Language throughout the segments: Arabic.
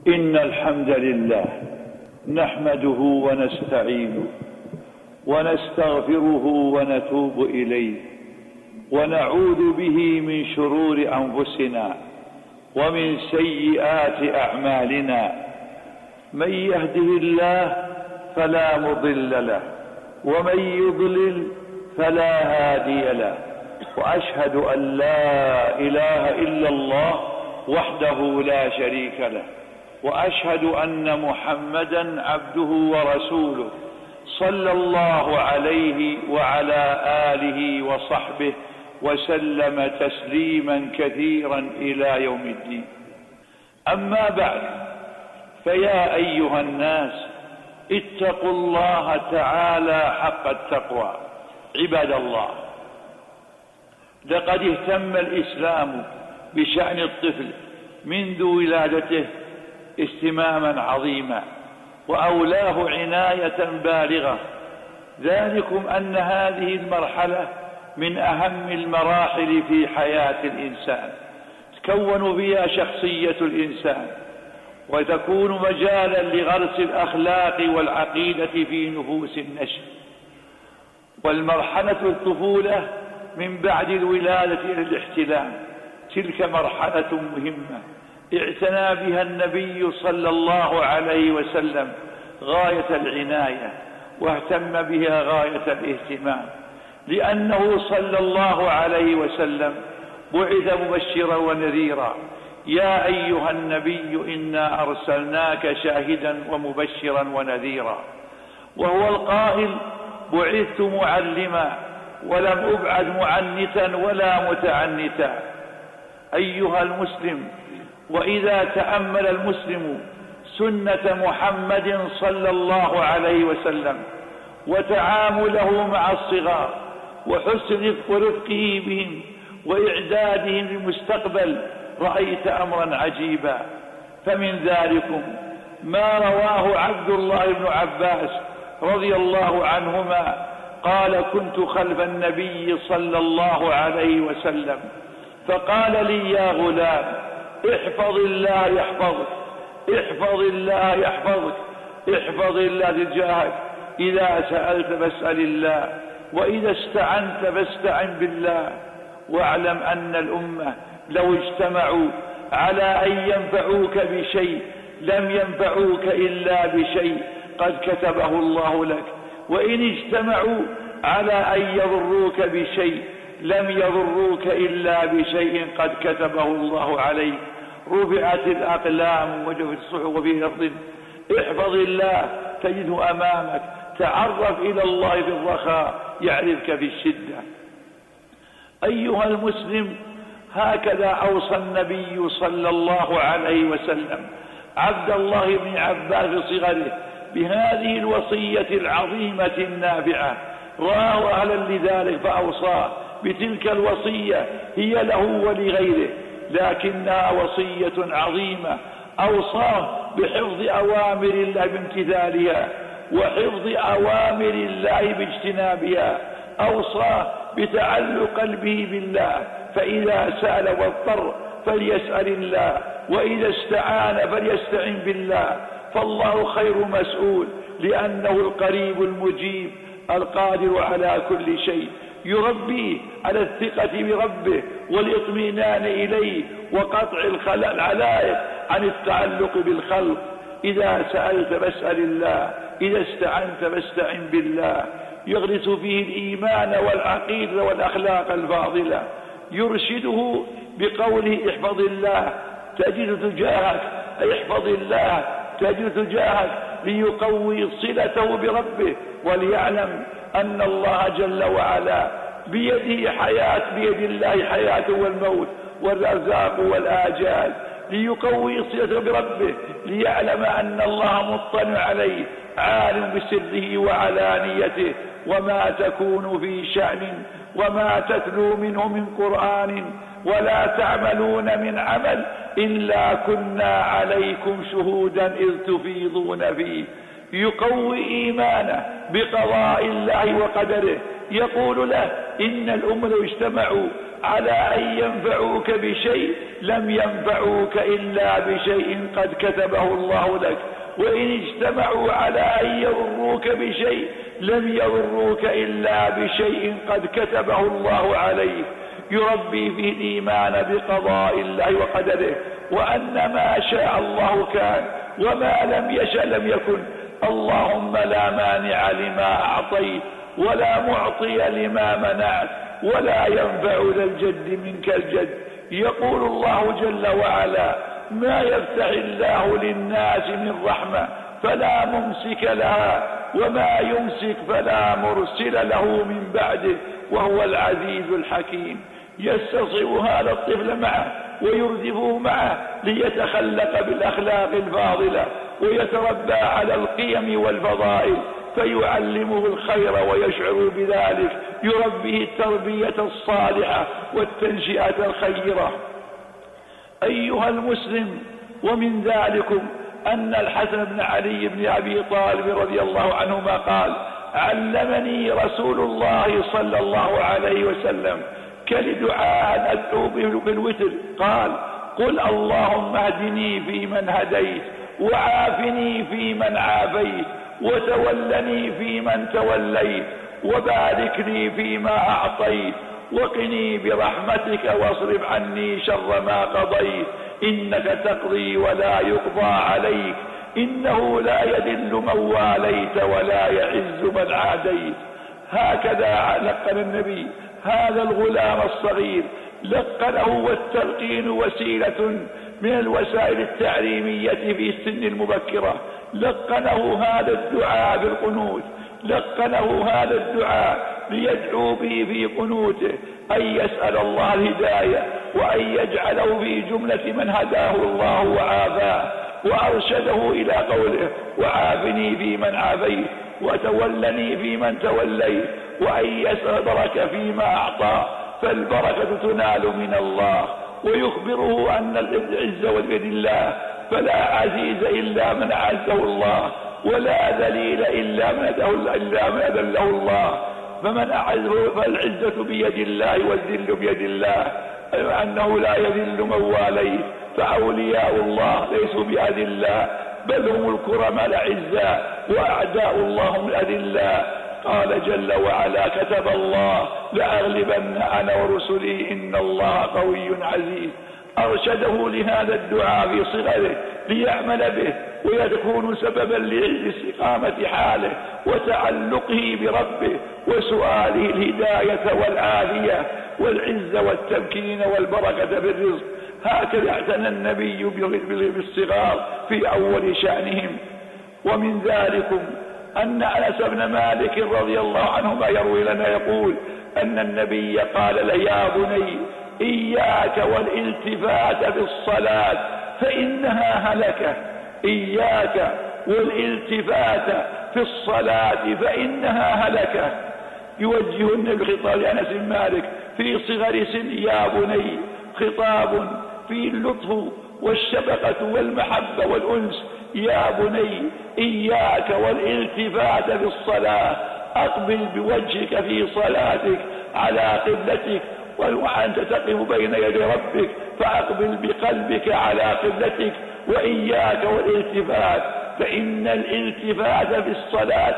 إن الحمد لله نحمده ونستعينه ونستغفره ونتوب إليه ونعوذ به من شرور أنفسنا ومن سيئات أعمالنا. من يهده الله فلا مضل له ومن يضلل فلا هادي له، وأشهد أن لا إله إلا الله وحده لا شريك له، وأشهد أن محمدا عبده ورسوله صلى الله عليه وعلى آله وصحبه وسلم تسليما كثيرا إلى يوم الدين. أما بعد، فيا أيها الناس اتقوا الله تعالى حق التقوى. عباد الله، لقد اهتم الإسلام بشأن الطفل منذ ولادته اهتماما عظيما وأولاه عناية بالغة، ذلكم أن هذه المرحلة من أهم المراحل في حياة الإنسان، تكون فيها شخصية الإنسان وتكون مجالا لغرس الأخلاق والعقيدة في نفوس النشء. والمرحلة الطفولة من بعد الولادة إلى الاحتلام، تلك مرحلة مهمة اعتنى بها النبي صلى الله عليه وسلم غاية العناية واهتم بها غاية الاهتمام، لأنه صلى الله عليه وسلم بعث مبشرا ونذيرا. يا أيها النبي إنا أرسلناك شاهدا ومبشرا ونذيرا، وهو القائل بعثت معلما ولم أبعث معنتا ولا متعنتا. أيها المسلم، وإذا تأمل المسلم سنة محمد صلى الله عليه وسلم وتعامله مع الصغار وحسن رفقه بهم وإعدادهم للمستقبل، رأيت أمرا عجيبا. فمن ذلكم ما رواه عبد الله بن عباس رضي الله عنهما قال: كنت خلف النبي صلى الله عليه وسلم فقال لي: يا غلام، احفظ الله يحفظك، احفظ الله يحفظك، احفظ الله تجاهك، إذا سألت فاسأل الله، وإذا استعنت فاستعن بالله. واعلم أن الأمة لو اجتمعوا على أن ينفعوك بشيء لم ينفعوك إلا بشيء قد كتبه الله لك، وإن اجتمعوا على أن يضروك بشيء لم يضروك إلا بشيء قد كتبه الله عليك. رفعت الأقلام وجفت الصحف، وفي لفظ: احفظ الله تجده أمامك، تعرف إلى الله في الرخاء يعرفك في الشدة. أيها المسلم، هكذا أوصى النبي صلى الله عليه وسلم عبد الله بن عباس في صغره بهذه الوصية العظيمة النافعة. رأى أهلا لذلك فأوصاه بتلك الوصية، هي له ولغيره، لكنها وصية عظيمة. أوصاه بحفظ أوامر الله بامتثالها وحفظ أوامر الله باجتنابها. أوصاه بتعلق قلبه بالله، فإذا سأل واضطر فليسأل الله، وإذا استعان فليستعن بالله، فالله خير مسؤول، لأنه القريب المجيب القادر على كل شيء. يربيه على الثقة بربه والاطمئنان إليه وقطع العلائق عن التعلق بالخلق. إذا سألت فاسأل الله، إذا استعنت فاستعن بالله. يغرس فيه الإيمان والعقيدة والأخلاق الفاضلة. يرشده بقوله: احفظ الله تجد تجاهك، احفظ الله تجد تجاهك، ليقوي صلته بربه، وليعلم أن الله جل وعلا بيد الله حياة والموت والرزاق والآجال. ليقوي صلته بربه، ليعلم أن الله مطلع عليه، عالم بسره وعلانيته، وما تكون في شأن وما تتلو منه من قرآن ولا تعملون من عمل إلا كنا عليكم شهودا إذ تفيضون فيه. يقوي إيمانه بقضاء الله وقدره. يقول له: إن الأمة لو اجتمعوا على أن ينفعوك بشيء لم ينفعوك إلا بشيء قد كتبه الله لك، وإن اجتمعوا على أن يضروك بشيء لم يضروك إلا بشيء قد كتبه الله عليك. يربي فيه الإيمان بقضاء الله وقدره، وأن ما شاء الله كان وما لم يشأ لم يكن. اللهم لا مانع لما أعطيت ولا معطي لما منعت ولا ينفع ذا الجد منك الجد. يقول الله جل وعلا: ما يفتح الله للناس من رحمة فلا ممسك لها وما يمسك فلا مرسل له من بعده وهو العزيز الحكيم. يستصعب هذا الطفل معه ويردفه معه ليتخلق بالأخلاق الفاضلة ويتربى على القيم والفضائل، فيعلمه الخير ويشعر بذلك، يربيه التربية الصالحة والتنشئة الخيرة. أيها المسلم، ومن ذلكم أن الحسن بن علي بن أبي طالب رضي الله عنهما قال: علمني رسول الله صلى الله عليه وسلم كلدعاء أدعو بالوتر، قال: قل اللهم اهدني فيمن هديت وعافني فيمن عافيت وتولني فيمن توليت وبارك لي فيما أعطيت وقني برحمتك واصرف عني شر ما قضيت، إنك تقضي ولا يقضى عليك، إنه لا يذل من واليت ولا يعز من عاديت. هكذا لقن النبي هذا الغلام الصغير، لقنه، والتلقين وسيلة من الوسائل التعليمية في السن المبكرة. لقنه هذا الدعاء بالقنوت، لقنه هذا الدعاء ليدعو به في قنوته أن يسأل الله الهداية وأن يجعله في جملة من هداه الله وعافاه، وأرشده إلى قوله: وعافني فيمن عافيت وتولني فيمن توليت، وأن يسأل بركة فيما أعطى، فالبركة تنال من الله. ويخبره أن العزة بيد الله، فلا عزيز إلا من أعزه الله، ولا ذليل إلا من أذله الله. فمن أعزه فالعزة بيد الله والذل بيد الله، أنه لا يذل من واليه، فأولياء الله ليسوا بأذلاء بل هم الكرماء الأعزاء، وأعداء الله هم الأذلاء. قال جل وعلا: كتب الله لأغلبن أنا ورسلي إن الله قوي عزيز. أرشده لهذا الدعاء في صغره ليعمل به ويكون سببا لاستقامة حاله وتعلقه بربه وسؤاله الهداية والعافية والعزة والتمكين والبركة بالرزق. هكذا اعتنى النبي بالصغار في أول شأنهم. ومن ذلكم أن أنس بن مالك رضي الله عنهما يروي لنا يقول أن النبي قال له: يا بني إياك والالتفات بالصلاة فإنها هلكة، إياك والالتفات في الصلاة فإنها هلكة. يوجه النبي خطاب لأنس بن مالك في صغر سن: يا بني، خطاب فيه اللطف والشفقة والمحبة والأنس. يا بني إياك والالتفات بالصلاة، أقبل بوجهك في صلاتك على قبلتك، وأنت تقف بين يدي ربك فأقبل بقلبك على قبلتك. وإياك والالتفات، فإن الالتفات في الصلاة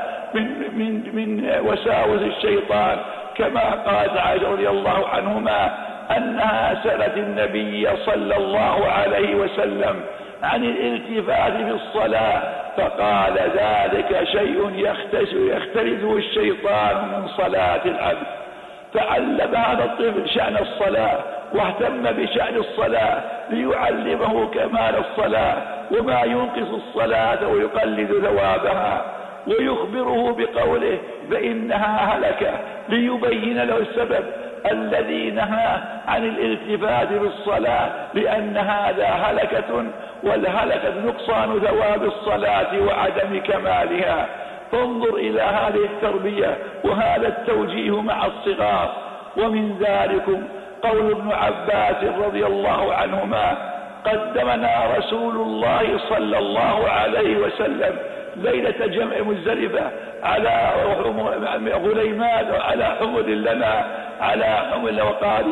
من وساوس الشيطان، كما قالت عائشة رضي الله عنهما أنها سألت النبي صلى الله عليه وسلم عن الالتفات في الصلاة، فقال: ذلك شيء يختلزه الشيطان من صلاة العبد. فعلم هذا الطفل شأن الصلاة واهتم بشأن الصلاة ليعلمه كمال الصلاة وما ينقص الصلاة ويقلد ثوابها، ويخبره بقوله: فإنها هلكة، ليبين له السبب الذي نهى عن الالتفات بالصلاة، لأن هذا هلكة، والهلكة نقصان ثواب الصلاة وعدم كمالها. فانظر إلى هذه التربية وهذا التوجيه مع الصغار. ومن ذلكم قول ابن عباس رضي الله عنهما: قدمنا رسول الله صلى الله عليه وسلم ليلة جمع مزدلفة على غليمان وعلى حمل لنا على حمل، وقال: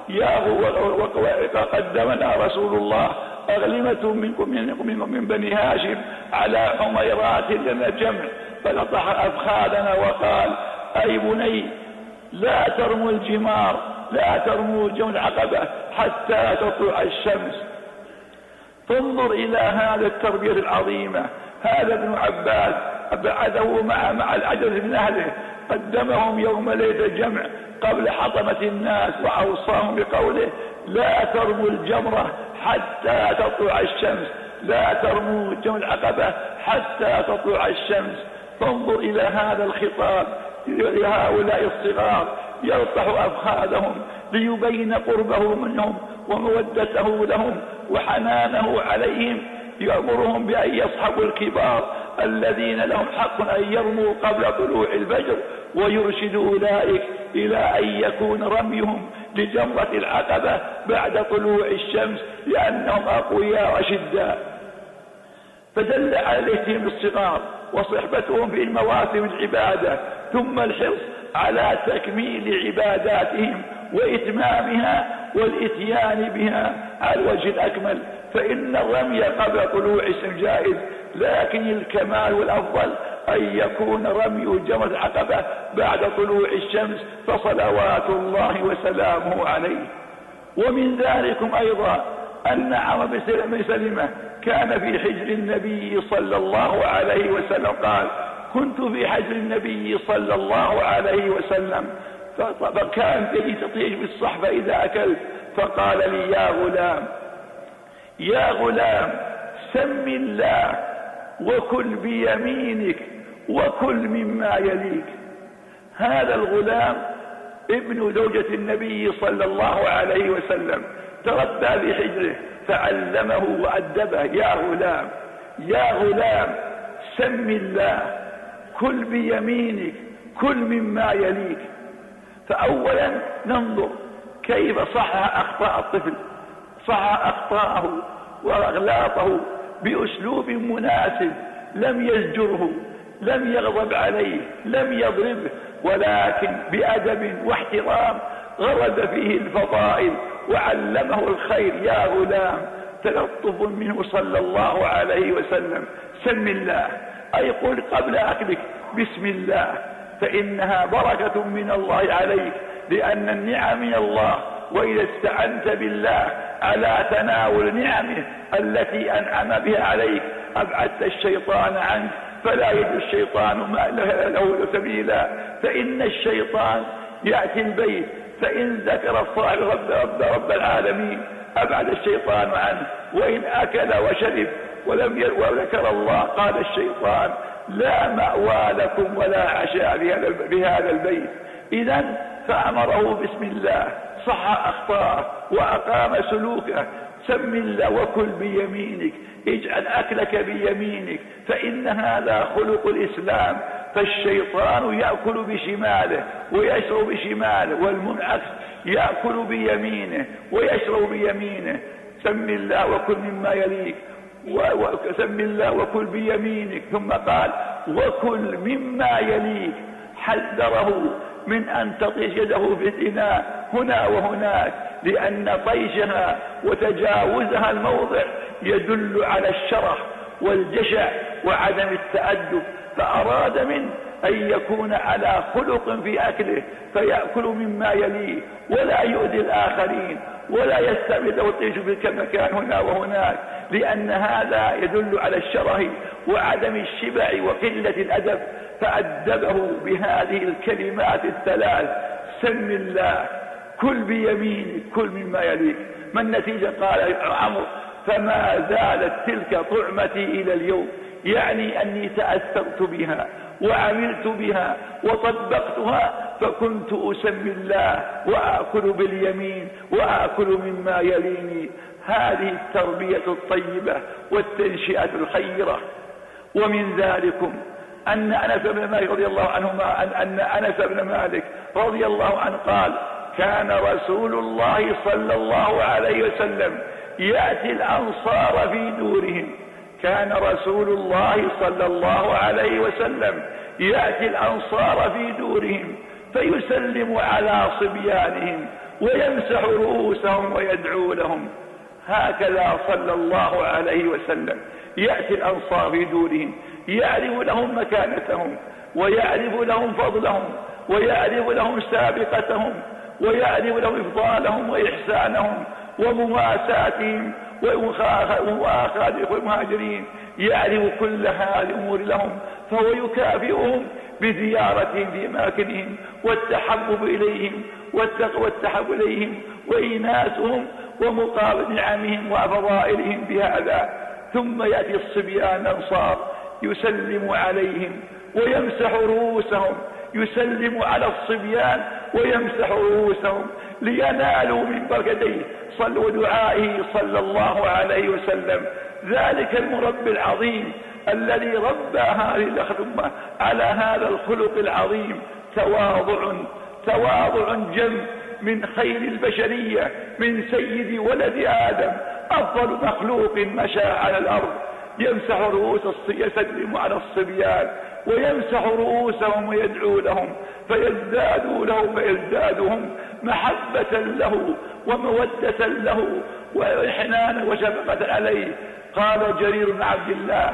قدمنا رسول الله أغلمة من بني هاشم على حميرات لنا جمع، فلطح أفخاذنا وقال: أي بني لا ترموا الجمار، لا ترموا جمع العقبة حتى تطلع الشمس. فانظر إلى هذا التربية العظيمة. هذا ابن عباس بعده مع العجز من أهله، قدمهم يوم ليلة الجمع قبل حطمة الناس، وأوصاهم بقوله: لا ترموا الجمرة حتى تطلع الشمس، لا ترموا جمع العقبة حتى تطلع الشمس. فانظر إلى هذا الخطاب لهؤلاء الصغار، يلطح أفخاذهم ليبين قربه منهم ومودته لهم وحنانه عليهم. يأمرهم بأن يصحبوا الكبار الذين لهم حق أن يرموا قبل طلوع الفجر، ويرشد أولئك إلى أن يكون رميهم لجمرة العقبة بعد طلوع الشمس، لأنهم أقوياء وشداء. فدل على الاهتمام بالصغار وصحبتهم في المواسم العبادة، ثم الحرص على تكميل عباداتهم وإتمامها والإتيان بها على الوجه الأكمل. فإن الرمي قبل طلوع الشمس جائز، لكن الكمال والأفضل أن يكون رمي جمرة العقبة بعد طلوع الشمس، فصلوات الله وسلامه عليه. ومن ذلكم أيضا أن عمرو بن سلمة كان في حجر النبي صلى الله عليه وسلم، قال: كنت في حجر النبي صلى الله عليه وسلم، فكان يدي تطيش بالصحبة إذا أكلت، فقال لي: يا غلام سم الله وكل بيمينك وكل مما يليك. هذا الغلام ابن زوجة النبي صلى الله عليه وسلم تربى في حجره فعلمه وأدبه: يا غلام سم الله، كل بيمينك، كل مما يليك. فأولا ننظر كيف صحح أخطاء الطفل، صحح أخطاءه وأغلاطه بأسلوب مناسب، لم يزجره، لم يغضب عليه، لم يضربه، ولكن بأدب واحترام غرد فيه الفضائل وعلمه الخير. يا غلام، تلطف منه صلى الله عليه وسلم: سم الله، أي قل قبل أكلك بسم الله، فإنها بركة من الله عليك، لأن النعم من الله، وإذا استعنت بالله على تناول نعمه التي أنعم بها عليك أبعدت الشيطان عنك، فلا يجد الشيطان ما له سبيلا. فإن الشيطان يأتي البيت، فإن ذكر الصاحب رب العالمين أبعد الشيطان عنه، وإن أكل وشرب وذكر الله قال الشيطان: لا مأوى لكم ولا عشاء بهذا البيت. إذن فأمره بسم الله، صح أخطاءه وأقام سلوكه. سم الله وكل بيمينك، اجعل أكلك بيمينك، فإن هذا خلق الإسلام. فالشيطان يأكل بشماله ويشرب بشماله، والمنعكس يأكل بيمينه ويشرب بيمينه. سم الله وكل مما يليك، وسم الله وكل بيمينك. ثم قال: وكل مما يليك، حذره من أن تطيش يده في الإناء هنا وهناك، لأن طيشها وتجاوزها الموضع يدل على الشرح والجشع وعدم التأدب. فأراد منه أن يكون على خلق في أكله، فيأكل مما يليه ولا يؤذي الآخرين ولا يستعمل ويطيش في مكان هنا وهناك، لأن هذا يدل على الشره وعدم الشبع وقلة الأدب. فأدبه بهذه الكلمات الثلاث: سم الله، كل بيمينك، كل مما يليك. ما النتيجة؟ قال عمرو: فما زالت تلك طعمتي إلى اليوم، يعني أني تأثرت بها وعملت بها وطبقتها، فكنت أسمي الله وأكل باليمين وأكل مما يليني. هذه التربية الطيبة والتنشئة الخيرة. ومن ذلكم أن أنس بن مالك رضي الله عنهما أن أنس بن مالك رضي الله عنه قال: كان رسول الله صلى الله عليه وسلم يأتي الأنصار في دورهم. كان رسول الله صلى الله عليه وسلم يأتي الأنصار في دورهم، فيسلم على صبيانهم ويمسح رؤوسهم ويدعو لهم. هكذا صلى الله عليه وسلم يأتي الأنصار في دورهم، يعرف لهم مكانتهم، ويعرف لهم فضلهم، ويعرف لهم سابقتهم، ويعرف لهم إفضالهم وإحسانهم ومواساتهم ومؤاخاة المهاجرين، يعرف كل هذه الأمور لهم، فهو يكافئهم بزيارتهم في أماكنهم والتحبب إليهم والتحب إليهم وإيناسهم ومقابل نعمهم وفضائلهم بهذا. ثم يأتي الصبيان الأنصار يسلم عليهم ويمسح رؤوسهم، يسلم على الصبيان ويمسح رؤوسهم لينالوا من بركته ودعائه صلى الله عليه وسلم. ذلك المربي العظيم الذي ربى هذه الأمة على هذا الخلق العظيم، تواضع جم من خير البشرية، من سيد ولد آدم، أفضل مخلوق مشى على الأرض، يمسح رؤوس يسلم على الصبيان ويمسح رؤوسهم ويدعو لهم فيزدادهم محبة له ومودة له وإحنانا وشفقة عليه. قال جرير بن عبد الله،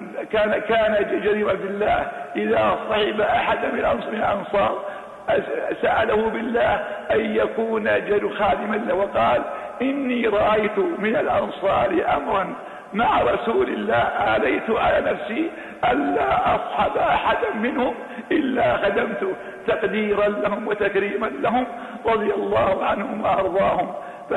كان جرير بن عبد الله إذا صحب أحد من الأنصار سأله بالله أن يكون جرير خادما له، وقال إني رأيت من الأنصار أمرا مع رسول الله آليت على نفسي ألا أصحب أحدا منهم إلا خدمته، تقديرا لهم وتكريما لهم رضي الله عنهم وأرضاهم.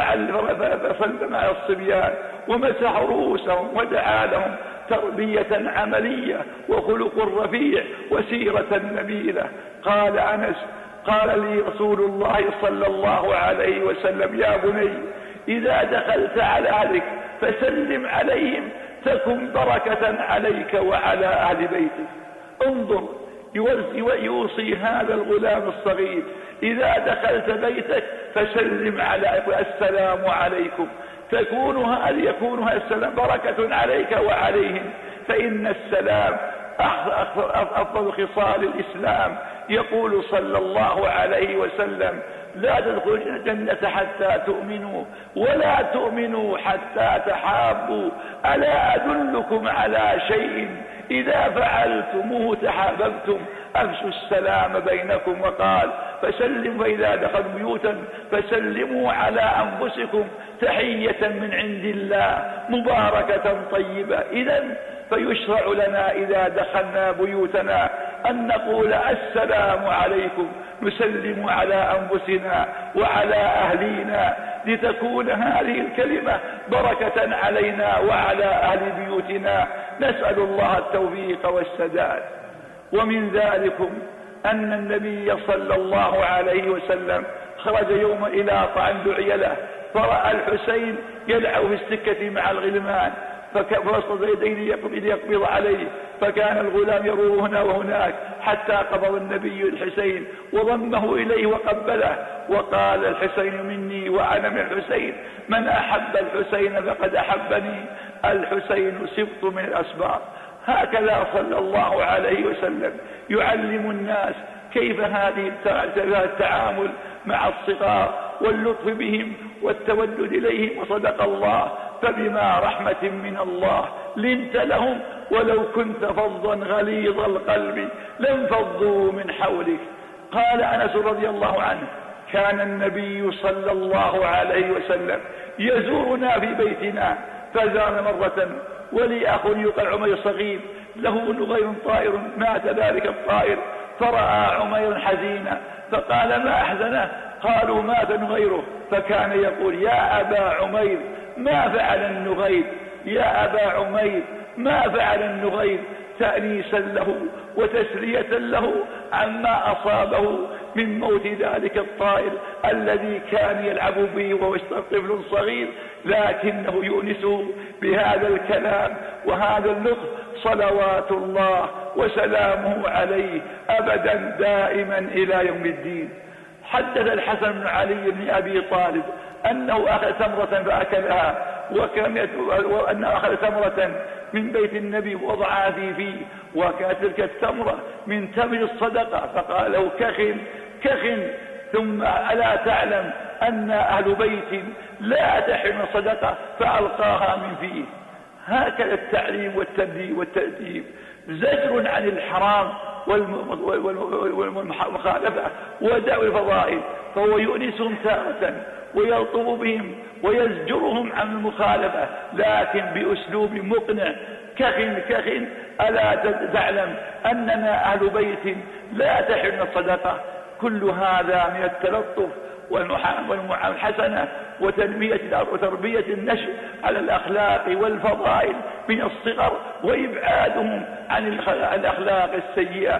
فسلم على الصبيان ومسح رؤوسهم ودعا لهم تربية عملية وخلق رفيع وسيرة نبيلة. قال أنس قال لي رسول الله صلى الله عليه وسلم يا بني إذا دخلت على أهلك فسلم عليهم تكن بركة عليك وعلى أهل بيتك. انظر يوصي هذا الغلام الصغير إذا دخلت بيتك فسلم على السلام عليكم، يكون هذا السلام بركة عليك وعليهم، فإن السلام أفضل خصال الإسلام. يقول صلى الله عليه وسلم لا تدخلوا الجنة حتى تؤمنوا ولا تؤمنوا حتى تحابوا، ألا أدلكم على شيء إذا فعلتموه تحاببتم، أفشوا السلام بينكم. وقال فسلم فإذا دخلوا بيوتا فسلموا على أنفسكم تحية من عند الله مباركة طيبة. إذن فيشرع لنا إذا دخلنا بيوتنا أن نقول السلام عليكم، نسلم على أنفسنا وعلى أهلينا لتكون هذه الكلمة بركة علينا وعلى أهل بيوتنا. نسأل الله التوفيق والسداد. ومن ذلكم أن النبي صلى الله عليه وسلم خرج يوم إلى طعن دعي له، فرأى الحسين يلعب في السكة مع الغلمان، فوسط يديه يقبض عليه، فكان الغلام يروه هنا وهناك حتى قبض النبي الحسين وضمه إليه وقبله، وقال الحسين مني وأنا من الحسين، من أحب الحسين فقد أحبني، الحسين سبط من الأسباط. هكذا صلى الله عليه وسلم يعلم الناس كيف هذه التعامل مع الصغار واللطف بهم والتودد إليهم. وصدق الله فبما رحمة من الله لنت لهم ولو كنت فظا غليظ القلب لانفضوا من حولك. قال أنس رضي الله عنه كان النبي صلى الله عليه وسلم يزورنا في بيتنا، فزارنا مرة ولي أخ يقال عمير صغير له نغير طائر، مات ذلك الطائر، فرأى عمير حزينا فقال ما أحزنه؟ قالوا مات نغيره، فكان يقول يا أبا عمير ما فعل النغير، يا أبا عمير ما فعل النغير، تأنيسا له وتسلية له عما أصابه من موت ذلك الطائر الذي كان يلعب به وهو طفل صغير، لكنه يؤنسه بهذا الكلام وهذا اللطف صلوات الله وسلامه عليه أبدا دائما إلى يوم الدين. حدث الحسن بن علي بن أبي طالب أنه أخذ تمرة فأكلها، وأنه أخذ تمرة من بيت النبي ووضعها فيه، وكانت تلك التمرة من تمر الصدقة، فقال له كخن ثم ألا تعلم أن أهل بيت لا تحرم الصدقة فألقاها من فيه. هكذا التعليم والتأديب زجر عن الحرام والمخالفة ودعوى الفضائل، فهو يؤنسهم تارة ويلطف بهم ويزجرهم عن المخالفة، لكن بأسلوب مقنع كخ ألا تعلم أننا أهل بيت لا تحرم الصدقة. كل هذا من التلطف والمعاملة الحسنة وتربية النشء على الأخلاق والفضائل من الصغر وإبعادهم عن الأخلاق السيئة.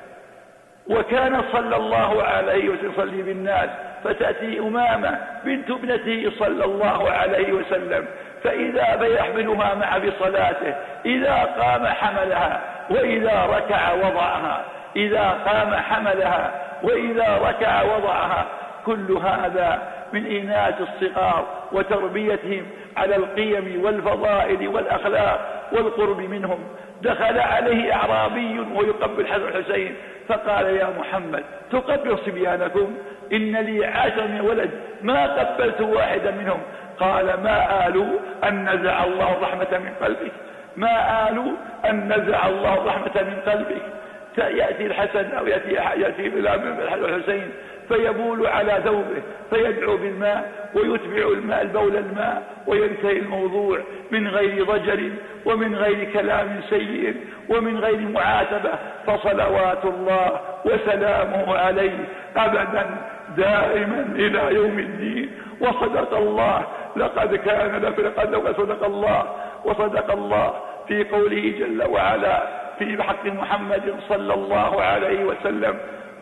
وكان صلى الله عليه وسلم يصلي بالناس، فتأتي أمامة بنت ابنته صلى الله عليه وسلم، فإذا بيحملها مع بصلاته، إذا قام حملها وإذا ركع وضعها، إذا قام حملها وإذا ركع وضعها. كل هذا من إناث الصغار وتربيتهم على القيم والفضائل والأخلاق والقرب منهم. دخل عليه أعرابي ويقبل حسن الحسين فقال: يا محمد تقبل صبيانكم؟ إن لي 10 من ولد ما قبلت واحدا منهم. قال: ما آلوا أن نزع الله الرحمة من قلبك، ما آلوا أن نزع الله الرحمة من قلبك. يأتي الحسن أو يأتي الحسين فيبول على ثوبه فيدعو بالماء ويتبع الماء البول الماء وينتهي الموضوع من غير ضجر ومن غير كلام سيء ومن غير معاتبة، فصلوات الله وسلامه عليه أبدا دائما إلى يوم الدين. وصدق الله، لقد كان لقد صدق الله وصدق الله في قوله جل وعلا في حق محمد صلى الله عليه وسلم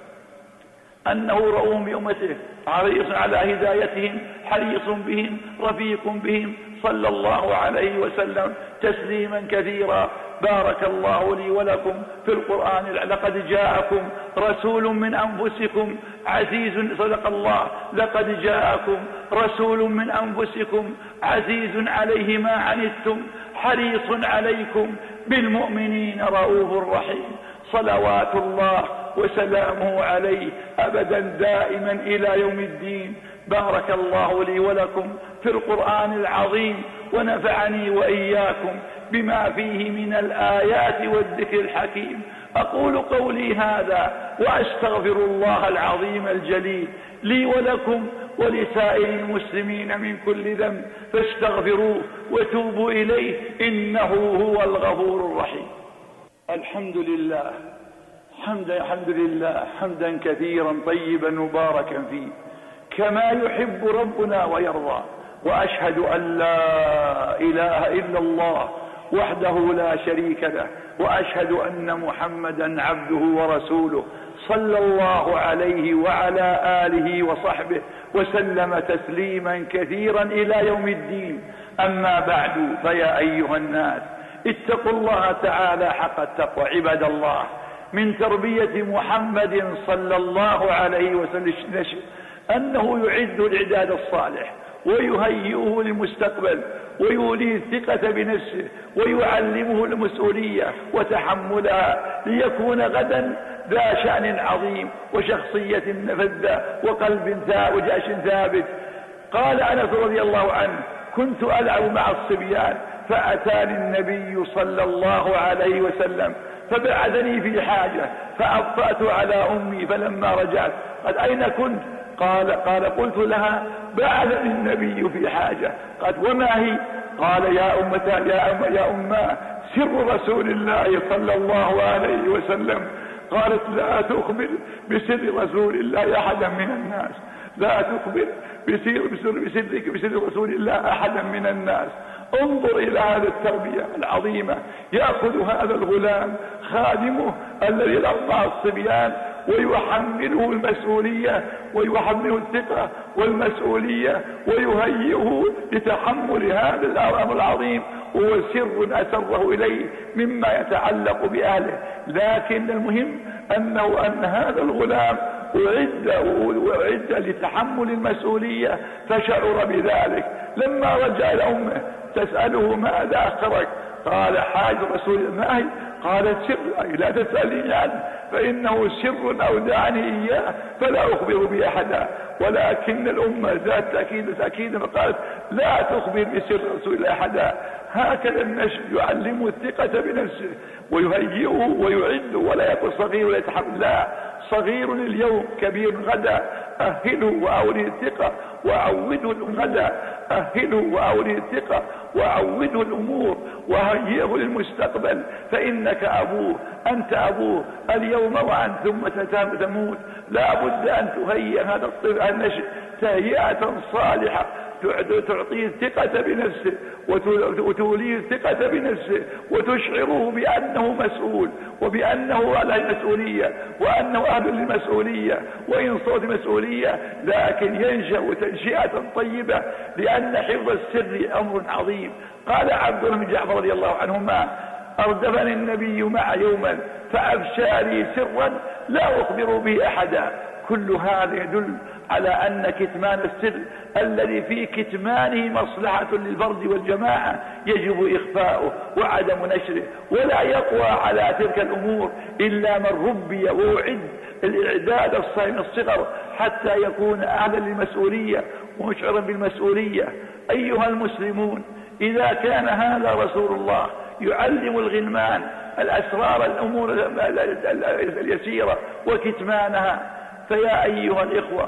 أنه رؤوف بأمته حريص على هدايتهم حريص بهم رفيق بهم صلى الله عليه وسلم تسليما كثيرا. بارك الله لي ولكم في القرآن. لقد جاءكم رسول من أنفسكم عزيز، صدق الله، لقد جاءكم رسول من أنفسكم عزيز عليه ما عنتم حريص عليكم بالمؤمنين رؤوف رحيم. صلوات الله وسلامه عليه أبدا دائما إلى يوم الدين. بارك الله لي ولكم في القرآن العظيم ونفعني وإياكم بما فيه من الآيات والذكر الحكيم. أقول قولي هذا وأستغفر الله العظيم الجليل لي ولكم ولسائر المسلمين من كل ذنب، فاستغفروه وتوبوا إليه إنه هو الغفور الرحيم. الحمد لله الحمد لله حمدا كثيرا طيبا مباركا فيه كما يحب ربنا ويرضى. وأشهد أن لا إله إلا الله وحده لا شريك له، وأشهد أن محمدا عبده ورسوله صلى الله عليه وعلى آله وصحبه وسلم تسليما كثيرا إلى يوم الدين. أما بعد، فيا أيها الناس اتقوا الله تعالى حق التقوى. عباد الله، من تربية محمد صلى الله عليه وسلم أنه يعد الإعداد الصالح ويهيئه للمستقبل ويوليه الثقة بنفسه ويعلمه المسؤولية وتحملها ليكون غدا ذا شأن عظيم وشخصية فذة وقلب وجأش ثابت. قال أنس رضي الله عنه: كنت ألعب مع الصبيان فأتاني النبي صلى الله عليه وسلم فبعثني في حاجة فأبطأت على أمي، فلما رجعت قال: أين كنت؟ قال قلت لها: بعثني النبي في حاجة. قالت: وما هي؟ قال: يا أماه سر رسول الله صلى الله عليه وسلم. قالت: لا تخبر بسر رسول الله أحدا من الناس، لا تخبر بسر رسول الله أحدا من الناس. انظر إلى هذه التربية العظيمة. يأخذ هذا الغلام خادمه الذي ربى الصبيان ويحمله المسؤولية ويحمله الثقة والمسؤولية ويهيئه لتحمل هذا الأمر العظيم، وهو سر أسره إليه مما يتعلق بأهله. لكن المهم أن هذا الغلام أعد لتحمل المسؤولية، فشعر بذلك. لما رجع إلى أمه تسأله: ماذا أخرك؟ قال حاج رسول ما هي؟ قال سر، أي لا تسألني عنه فإنه سر أودعني إياه فلا أخبر به أحدا. ولكن الأمة ذات تأكيد فقالت لا تخبر بسر رسول الله أحدا. هكذا النشء يعلم الثقة بنفسه ويهيئه ويعده، ولا يكون صغير ولا يتحمل، لا، صغير اليوم كبير غدا، أهله وأولي الثقة وأعوده غدا، أهله وأولي الثقة وأعوده الأمور وهيئه للمستقبل، فإنك أبوه، أنت أبوه اليوم وأنت ثم تموت. لا بد أن تهيئ هذا الطفل النشء تهيئة صالحة تعطيه الثقة بنفسه وتوليه الثقة بنفسه وتشعره بأنه مسؤول وبأنه على المسؤولية وأنه أهل للمسؤولية وإن صوت مسؤولية، لكن ينشأ تنشئة طيبة، لأن حفظ السر أمر عظيم. قال عبد الله بن جعفر رضي الله عنهما: أردفني النبي مع يوما فأفشى لي سرا لا أخبر به أحدا. كل هذا يدل على أن كتمان السر الذي في كتمانه مصلحة للفرد والجماعة يجب إخفاؤه وعدم نشره، ولا يقوى على تلك الأمور إلا من ربي وأعد الإعداد الصحيح من الصغر حتى يكون أهلا للمسؤولية ومشعرا بالمسؤولية. أيها المسلمون، إذا كان هذا رسول الله يعلم الغلمان الأسرار الأمور اليسيرة وكتمانها، فيا أيها الإخوة،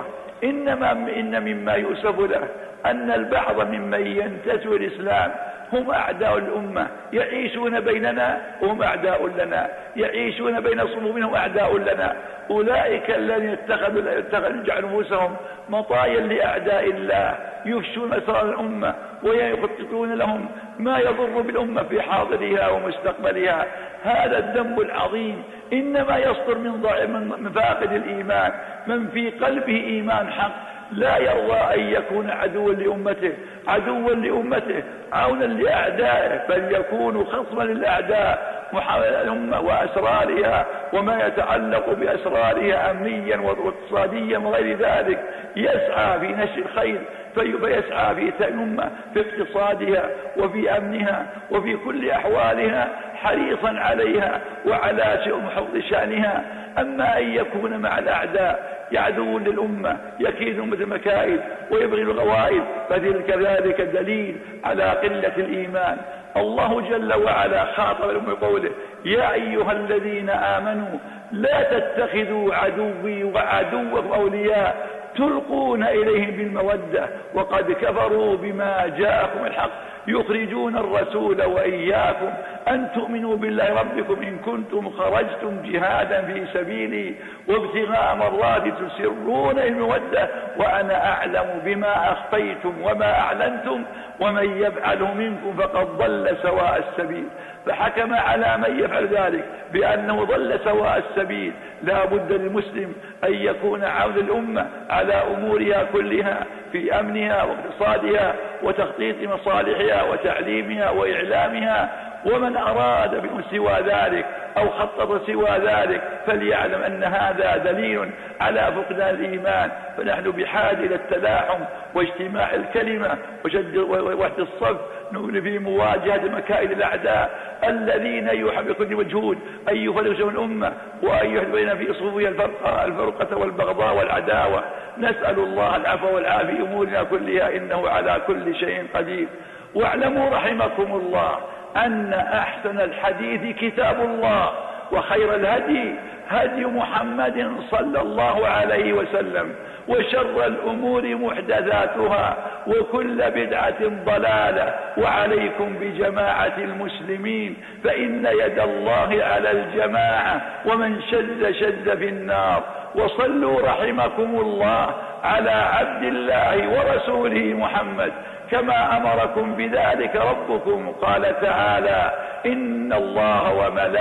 إن مما يؤسف له أن البعض ممن ينتسب الإسلام هم أعداء الأمة، يعيشون بيننا وهم أعداء لنا، يعيشون بين صفوفهم أعداء لنا. أولئك الذين جعلوا أنفسهم مطايا لأعداء الله، يفشون أسرار الأمة ويخططون لهم ما يضر بالأمة في حاضرها ومستقبلها. هذا الذنب العظيم إنما يصدر من فاقد الإيمان، من في قلبه إيمان حق لا يرضى أن يكون عدوا لأمته عونا لأعدائه، بل يكون خصما للأعداء محاولة الأمة وأسرارها وما يتعلق بأسرارها أمنيا واقتصاديا وغير ذلك، يسعى في نشر الخير فيسعى في الأمة في اقتصادها وفي أمنها وفي كل أحوالها حريصا عليها وعلى حفظ شأنها. أما أن يكون مع الأعداء يعدون للأمة يكيدون مثل المكائد ويبغي الغوائد، ذلك دليل على قلة الإيمان. الله جل وعلا خاطب الأمة بقوله: يا أيها الذين آمنوا لا تتخذوا عدوي وعدوكم أولياء تلقون إليهم بالمودة وقد كفروا بما جاءكم الحق يخرجون الرسول وإياكم أن تؤمنوا بالله ربكم إن كنتم خرجتم جهادا في سبيلي وابتغاء مرضاتي تسرون المودة وأنا أعلم بما أخفيتم وما أعلنتم ومن يفعله منكم فقد ضل سواء السبيل. فحكم على من يفعل ذلك بأنه ضل سواء السبيل. لا بد للمسلم أن يكون عون الأمة على أمورها كلها في أمنها واقتصادها وتخطيط مصالحها وتعليمها وإعلامها، ومن أراد سوى ذلك أو خطط سوى ذلك فليعلم أن هذا دليل على فقدان الإيمان. فنحن بحاجة إلى التلاحم واجتماع الكلمة ووحد الصف في مواجهة مكائد الأعداء الذين يحب بكل مجهود أن يفرقوا الأمة وأن يحدث في صفوفها الفرقة والبغضاء والعداوة. نسأل الله العفو والعافية في أمورنا كلها إنه على كل شيء قدير. واعلموا رحمكم الله أن أحسن الحديث كتاب الله وخير الهدي هدي محمد صلى الله عليه وسلم وشر الأمور محدثاتها وكل بدعة ضلالة وعليكم بجماعة المسلمين فإن يد الله على الجماعة ومن شذ في النار. وصلوا رحمكم الله على عبد الله ورسوله محمد كما أمركم بذلك ربكم. قال تعالى: إن الله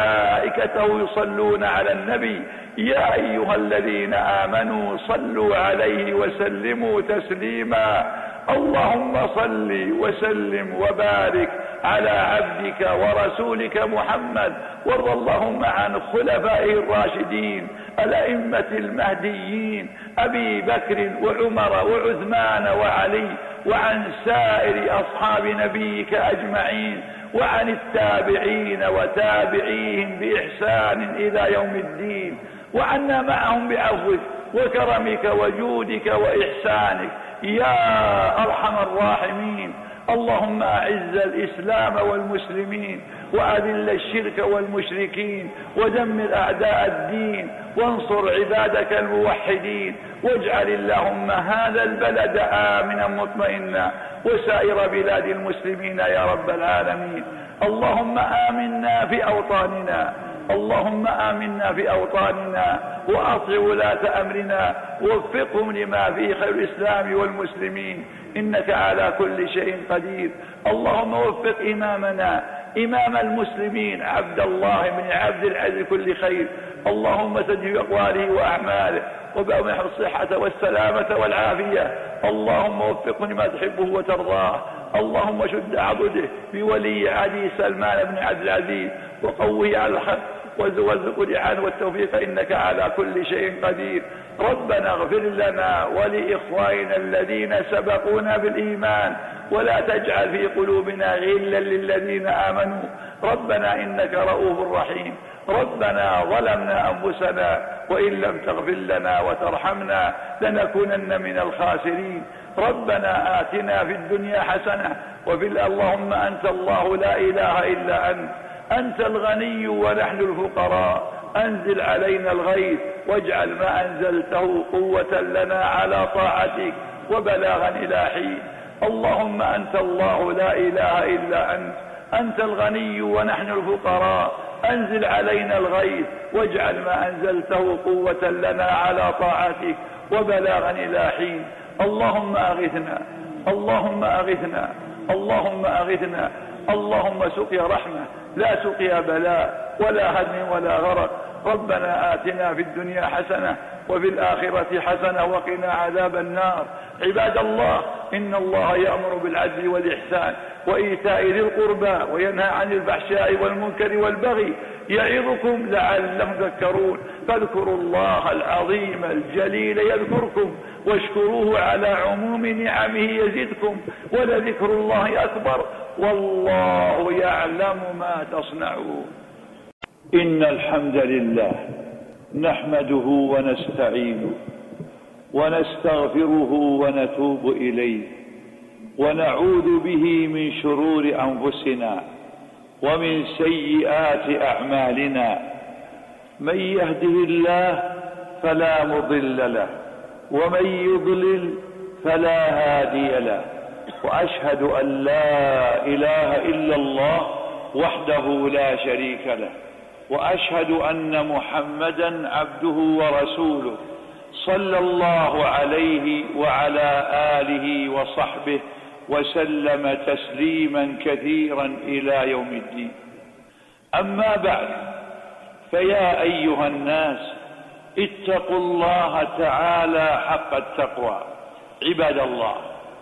وملائكته يصلون على النبي يا أيها الذين آمنوا صلوا عليه وسلموا تسليما. اللهم صل وسلم وبارك على عبدك ورسولك محمد، وارض اللهم عن خلفائه الراشدين الأئمة المهديين أبي بكر وعمر وعثمان وعلي، وعن سائر أصحاب نبيك أجمعين، وعن التابعين وتابعيهم بإحسان إلى يوم الدين، وعنا معهم بعفوك وكرمك وجودك وإحسانك يا أرحم الراحمين. اللهم أعز الإسلام والمسلمين، وأذل الشرك والمشركين، ودمر أعداء الدين، وانصر عبادك الموحدين، واجعل اللهم هذا البلد آمنا مطمئنا، وسائر بلاد المسلمين يا رب العالمين. اللهم آمنا في أوطاننا، اللهم آمنا في أوطاننا، وأطع ولاة أمرنا، ووفقهم لما فيه خير الإسلام والمسلمين، إنك على كل شيء قدير. اللهم وفق إمامنا إمام المسلمين عبد الله بن عبد العزيز كل خير، اللهم سدد أقواله وأعماله، وبأمنح الصحة والسلامة والعافية. اللهم وفقه لما تحبه وترضاه. اللهم شد عضده بولي عهده سلمان بن عبد العزيز، وقوه على الحق، وارزقه الإعانة والتوفيق، إنك على كل شيء قدير. ربنا اغفر لنا ولإخواننا الذين سبقونا بالإيمان، ولا تجعل في قلوبنا غلا للذين آمنوا، ربنا إنك رؤوف رحيم. ربنا ظلمنا أنفسنا، وإن لم تغفر لنا وترحمنا لنكونن من الخاسرين. ربنا آتنا في الدنيا حسنة اللهم أنت الله لا إله إلا أنت الغني ونحن الفقراء، أنزل علينا الغيث، واجعل ما أنزلته قوة لنا على طاعتك وبلاغا إلى حين. اللهم أنت الله لا إله إلا أنت الغني ونحن الفقراء، أنزل علينا الغيث، واجعل ما أنزلته قوة لنا على طاعتك وبلاغا إلى حين. اللهم أغثنا، اللهم أغثنا، اللهم أغثنا. اللهم سقيا رحمة لا سقيا بلاء ولا هدم ولا غرق. ربنا آتنا في الدنيا حسنة وفي الآخرة حسنة وقنا عذاب النار. عباد الله، إن الله يأمر بالعدل والإحسان وإيتاء ذي القربى، وينهى عن الفحشاء والمنكر والبغي، يعظكم لعلكم تذكرون. فاذكروا الله العظيم الجليل يذكركم، واشكروه على عموم نعمه يزدكم، ولذكر الله أكبر، والله يعلم ما تصنعون. إن الحمد لله نحمده ونستعينه ونستغفره ونتوب إليه، ونعوذ به من شرور أنفسنا ومن سيئات أعمالنا. من يهده الله فلا مضل له، ومن يضلل فلا هادي له. وأشهد أن لا إله إلا الله وحده لا شريك له، وأشهد أن محمدا عبده ورسوله، صلى الله عليه وعلى آله وصحبه وسلم تسليما كثيرا إلى يوم الدين. أما بعد، فيا أيها الناس، اتقوا الله تعالى حق التقوى. عباد الله،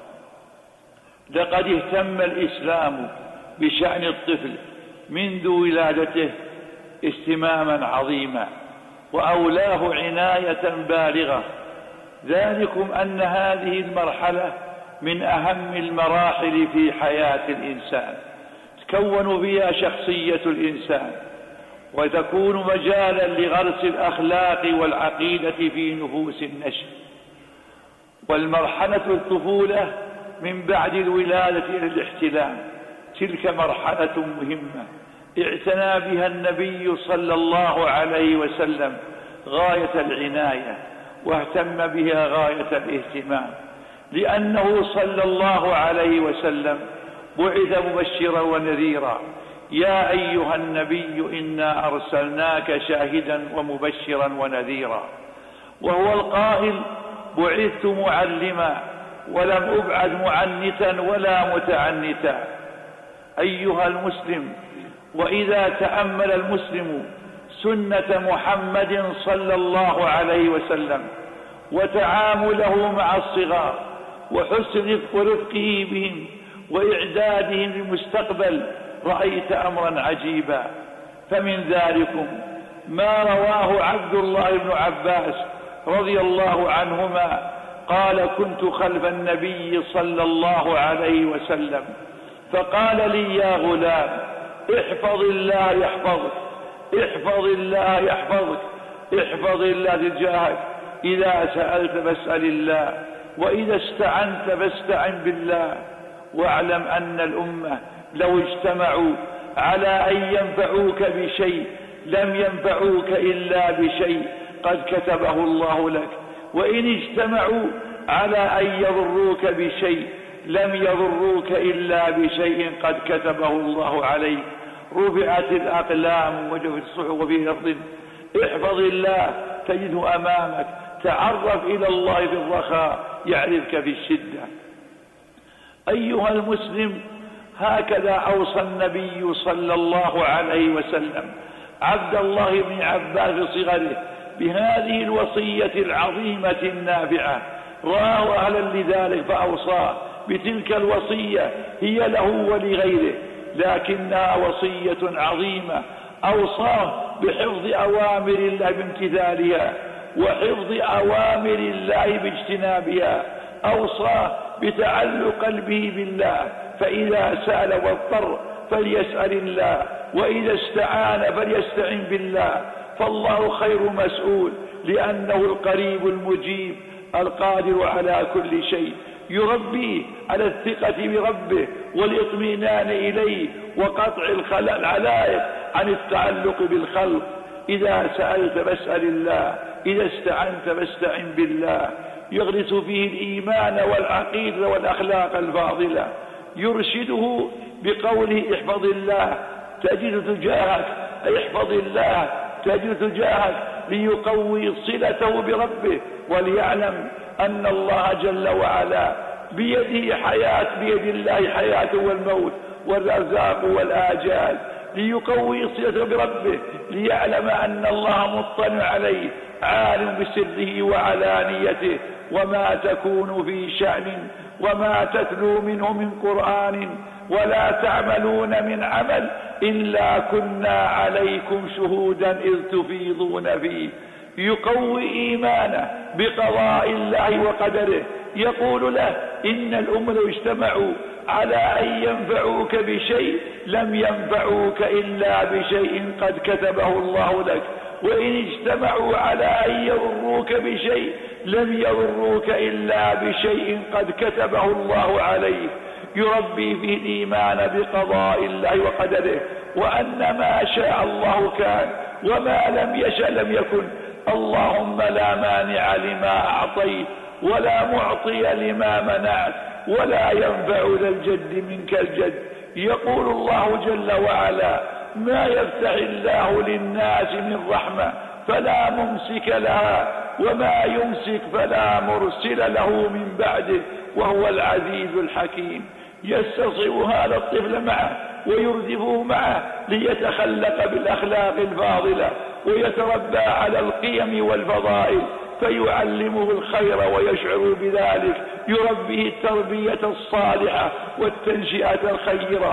لقد اهتم الإسلام بشأن الطفل منذ ولادته اهتماما عظيما، وأولاه عناية بالغة. ذلكم أن هذه المرحلة من أهم المراحل في حياة الإنسان، تكون فيها شخصية الإنسان، وتكون مجالا لغرس الأخلاق والعقيدة في نفوس النشء. والمرحلة الطفولة من بعد الولادة إلى الاحتلام، تلك مرحلة مهمة اعتنى بها النبي صلى الله عليه وسلم غاية العناية، واهتم بها غاية الاهتمام، لأنه صلى الله عليه وسلم بعث مبشرا ونذيرا. يا أيها النبي إنا أرسلناك شاهدا ومبشرا ونذيرا. وهو القائل: بعثت معلما ولم أبعث معنتا ولا متعنتا. أيها المسلم، وإذا تأمل المسلم سنة محمد صلى الله عليه وسلم وتعامله مع الصغار وحسن رفقه بهم وإعدادهم للمستقبل رأيت أمرا عجيبا. فمن ذلكم ما رواه عبد الله بن عباس رضي الله عنهما قال: كنت خلف النبي صلى الله عليه وسلم فقال لي: يا غلام، احفظ الله يحفظك، احفظ الله يحفظك، احفظ الله تجاهك، إذا سألت فاسأل الله، وإذا استعنت فاستعن بالله، واعلم أن الأمة لو اجتمعوا على أن ينفعوك بشيء لم ينفعوك إلا بشيء قد كتبه الله لك، وإن اجتمعوا على أن يضروك بشيء لم يضروك إلا بشيء قد كتبه الله عليك. رفعت الأقلام وجفت الصحف، وفي لفظ: احفظ الله تجده أمامك، تعرف إلى الله في الرخاء يعرفك في الشدة. أيها المسلم، هكذا أوصى النبي صلى الله عليه وسلم عبد الله بن عباس في صغره بهذه الوصية العظيمة النافعة. رآه أهلا لذلك فأوصاه بتلك الوصية، هي له ولغيره، لكنها وصية عظيمة. أوصاه بحفظ أوامر الله بامتثالها، وحفظ أوامر الله باجتنابها. أوصاه بتعلق قلبه بالله، فإذا سأل واضطر فليسأل الله، وإذا استعان فليستعن بالله، فالله خير مسؤول، لأنه القريب المجيب القادر على كل شيء. يربيه على الثقة بربه والاطمئنان إليه، وقطع العلائق عن التعلق بالخلق. إذا سألت فاسأل الله، إذا استعنت فاستعن بالله. يغرس فيه الإيمان والعقيدة والأخلاق الفاضلة. يرشده بقوله: احفظ الله تجد تجاهك، احفظ الله تجد تجاهك، ليقوي صلته بربه، وليعلم أن الله جل وعلا بيده حياة، بيد الله حياة والموت والرزاق والآجال. ليقوي صلته بربه، ليعلم أن الله مطلع عليه، عالم بسره وعلانيته، وما تكون في شأن وما تتلو منه من قرآن ولا تعملون من عمل إلا كنا عليكم شهودا إذ تفيضون فيه. يقوي إيمانه بقضاء الله وقدره. يقول له: إن الأمة لو اجتمعوا على أن ينفعوك بشيء لم ينفعوك إلا بشيء قد كتبه الله لك، وإن اجتمعوا على أن يضروك بشيء لم يضروك إلا بشيء قد كتبه الله عليك. يربي فيه الإيمان بقضاء الله وقدره، وأن ما شاء الله كان، وما لم يشأ لم يكن. اللهم لا مانع لما أعطيت، ولا معطي لما منعت، ولا ينفع ذا الجد منك الجد. يقول الله جل وعلا: ما يفتح الله للناس من رحمة فلا ممسك لها، وما يمسك فلا مرسل له من بعده، وهو العزيز الحكيم. يستصعب هذا الطفل معه ويردفه معه ليتخلق بالأخلاق الفاضلة ويتربى على القيم والفضائل، فيعلمه الخير ويشعر بذلك. يربيه التربية الصالحة والتنشئة الخيرة.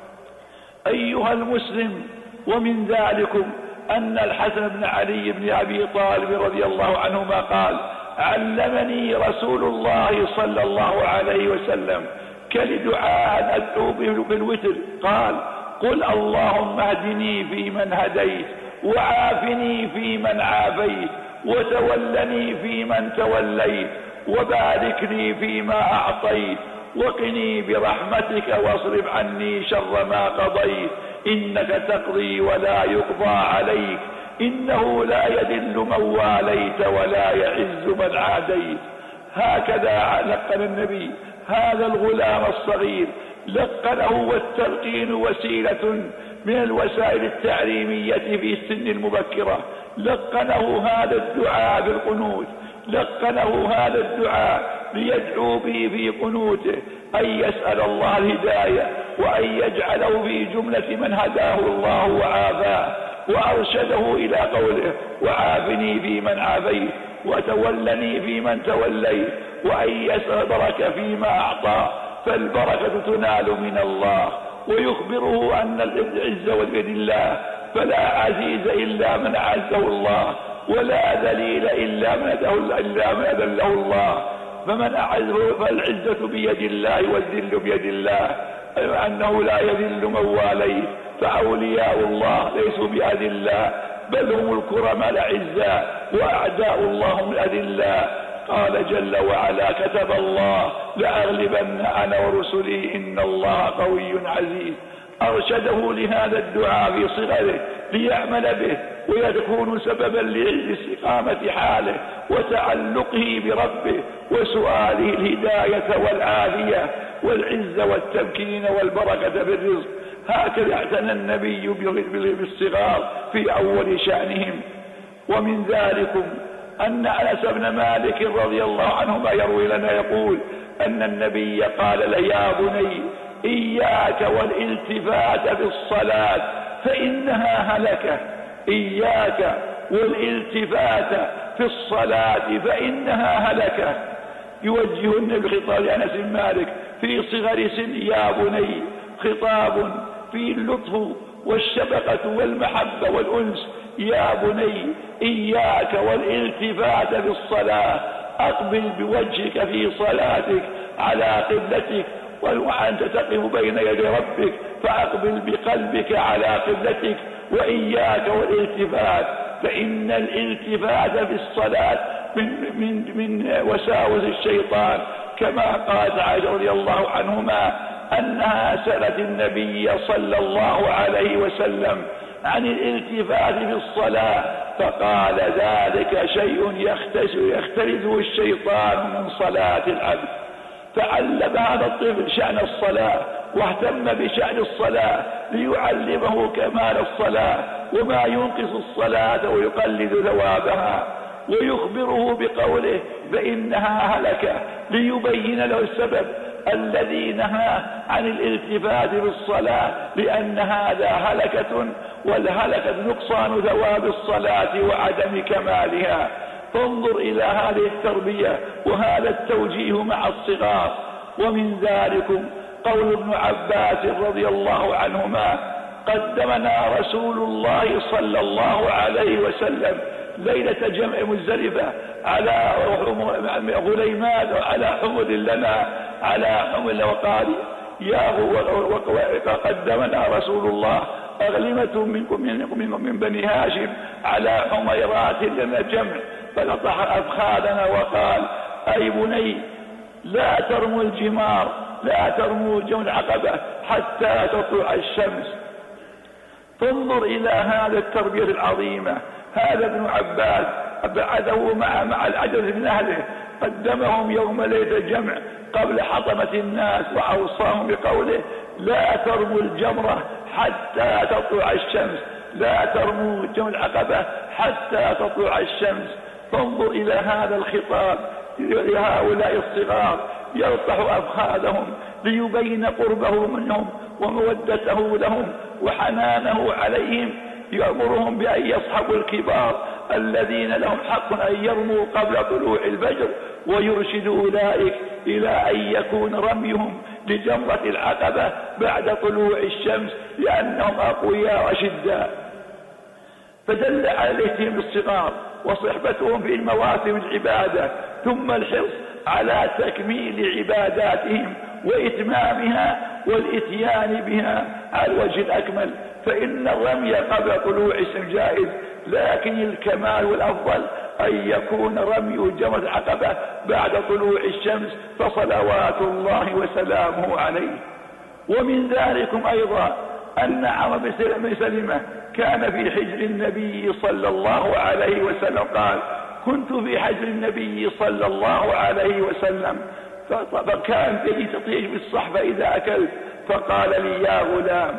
أيها المسلم، ومن ذلكم أن الحسن بن علي بن أبي طالب رضي الله عنهما قال: علمني رسول الله صلى الله عليه وسلم كلدعاء أدعو بالوتر، قال: قل اللهم اهدني فيمن هديت، وعافني فيمن عافيت، وتولني فيمن توليت، وبارك لي فيما أعطيت، وقني برحمتك واصرف عني شر ما قضيت، إنك تقضي ولا يقضى عليك، إنه لا يذل من واليت ولا يعز من عاديت. هكذا لقن النبي هذا الغلام الصغير، لقنه، والتلقين وسيلة من الوسائل التعليمية في السن المبكرة. لقنه هذا الدعاء بالقنوت، لقنه هذا الدعاء ليدعو به في قنوته، أن يسأل الله الهداية، وأن يجعله في جملة من هداه الله وعافاه، وأرشده إلى قوله: وعافني في من عافيت، وتولني في من توليت، وأن يسأل بركة فيما أعطى، فالبركة تنال من الله، ويخبره أن العزة بيد الله، فلا عزيز إلا من أعزه الله، ولا ذليل إلا من أذله الله. فمن أعزه فالعزة بيد الله والذل بيد الله، أنه لا يذل من واليه، فأولياء الله ليسوا بأذلاء بل هم الكرماء الأعزاء، وأعداء الله هم الأذلاء. قال جل وعلا: كتب الله لأغلبن أنا ورسلي إن الله قوي عزيز. أرشده لهذا الدعاء في صغره ليعمل به ويكون سببا لاستقامة حاله وتعلقه بربه وسؤاله الهداية والعافية والعزة والتمكين والبركة بالرزق. هكذا اعتنى النبي بالصغار في أول شأنهم. ومن ذلكم أن أنس بن مالك رضي الله عنهما يروي لنا يقول أن النبي قال له: يا بني إياك والالتفات في الصلاة فإنها هلكة. إياك والالتفات في الصلاة فإنها هلكة. يوجه النبي خطاب لأنس بن مالك في صغر سن: يا بني، خطاب فيه اللطف والشفقة والمحبة والأنس. يا بني إياك والالتفات في الصلاة، أقبل بوجهك في صلاتك على قبلتك، وأنت تقف بين يدي ربك فأقبل بقلبك على قبلتك. وإياك والالتفات، فإن الالتفات في الصلاة من وساوس الشيطان، كما قال عائشة رضي الله عنهما أنها سألت النبي صلى الله عليه وسلم عن الالتفات في الصلاة، فقال: ذلك شيء يختلزه الشيطان من صلاة العبد. فعلم هذا الطفل شأن الصلاة واهتم بشأن الصلاة ليعلمه كمال الصلاة وما ينقص الصلاة ويقلد ثوابها، ويخبره بقوله: فإنها هلكة، ليبين له السبب الذي نهى عن الالتفات بالصلاة، لأن هذا هلكة، والهلكة نقصان ثواب الصلاة وعدم كمالها. فانظر إلى هذه التربية وهذا التوجيه مع الصغار. ومن ذلكم قول ابن عباس رضي الله عنهما: قدمنا رسول الله صلى الله عليه وسلم ليلة جمع مزدلفة على غليمات وعلى حمد لنا على حمل، وقال: قدمنا رسول الله أغلمة منكم من بني هاشم على حميرات لنا جمع، فنطح أفخاذنا وقال: أي بني، لا ترموا الجمار، لا ترموا جمع العقبة حتى تطلع الشمس. فانظر إلى هذا التربية العظيمة. هذا ابن عباس بعده مع العجز من أهله، قدمهم يوم ليلة الجمع قبل حطمة الناس، وأوصاهم بقوله: لا ترموا الجمرة حتى تطلع الشمس، لا ترموا جمع العقبة حتى تطلع الشمس. فانظر إلى هذا الخطاب لهؤلاء الصغار، يلطح أفخاذهم ليبين قربه منهم ومودته لهم وحنانه عليهم. يأمرهم بأن يصحبوا الكبار الذين لهم حق أن يرموا قبل طلوع الفجر، ويرشد أولئك إلى أن يكون رميهم لجمرة العقبة بعد طلوع الشمس، لأنهم أقوياء وشداء. فدل على الاهتمام بالصغار وصحبتهم في المواسم العبادة، ثم الحرص على تكميل عباداتهم وإتمامها والإتيان بها على الوجه الأكمل. فإن الرمي قبل طلوع الشمس جائز، لكن الكمال والأفضل أن يكون رمي جمرة العقبة بعد طلوع الشمس، فصلوات الله وسلامه عليه. ومن ذلكم أيضا أن عمرو بن سلمة كان في حجر النبي صلى الله عليه وسلم، قال: كنت في حجر النبي صلى الله عليه وسلم، فكان يطيش بالصحفة إذا أكلت، فقال لي: يا غلام،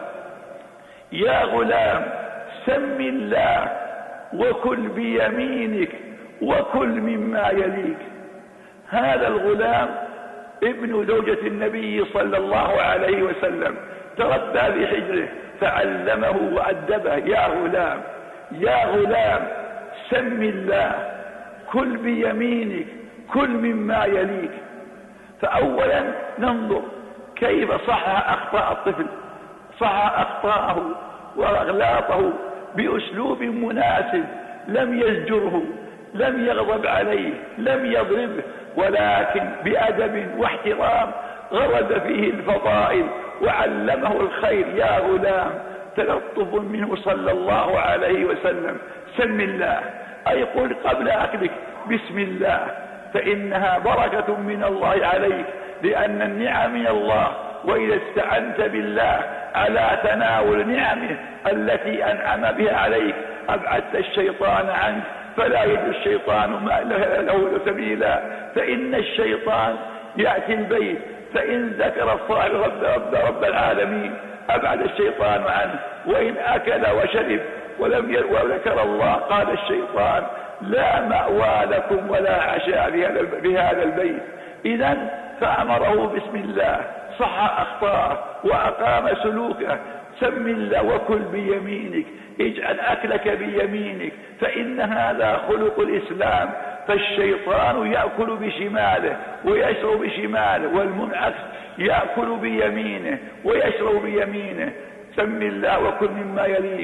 يا غلام، سم الله وكل بيمينك وكل مما يليك. هذا الغلام ابن زوجة النبي صلى الله عليه وسلم تربى في حجره فعلمه وأدبه: يا غلام، يا غلام، سم الله، كل بيمينك، كل مما يليك. فأولا ننظر كيف صحح أخطاء الطفل، صحح أخطاءه وأغلاطه بأسلوب مناسب، لم يزجره، لم يغضب عليه، لم يضربه، ولكن بأدب واحترام غرد فيه الفضائل وعلمه الخير. يا غلام، تلطف منه صلى الله عليه وسلم، سم الله، أي قل قبل أكلك بسم الله، فإنها بركة من الله عليك، لأن النعم من الله، وإذا استعنت بالله على تناول نعمه التي أنعم بها عليك أبعدت الشيطان عنك، فلا يجد الشيطان ما له سبيلا. فإن الشيطان يأتي البيت، فإن ذكر الصاحب رب العالمين أبعد الشيطان عنه، وإن أكل وشرب وذكر الله قال الشيطان لا مأوى لكم ولا عشاء في هذا البيت. إذن فأمره بسم الله، صح أخطاءه وأقام سلوكه، سم الله وكل بيمينك، اجعل أكلك بيمينك، فإن هذا خلق الإسلام. فالشيطان يأكل بشماله ويشرب بشماله، والمنعكس يأكل بيمينه ويشرب بيمينه. سم الله وكل مما يليك،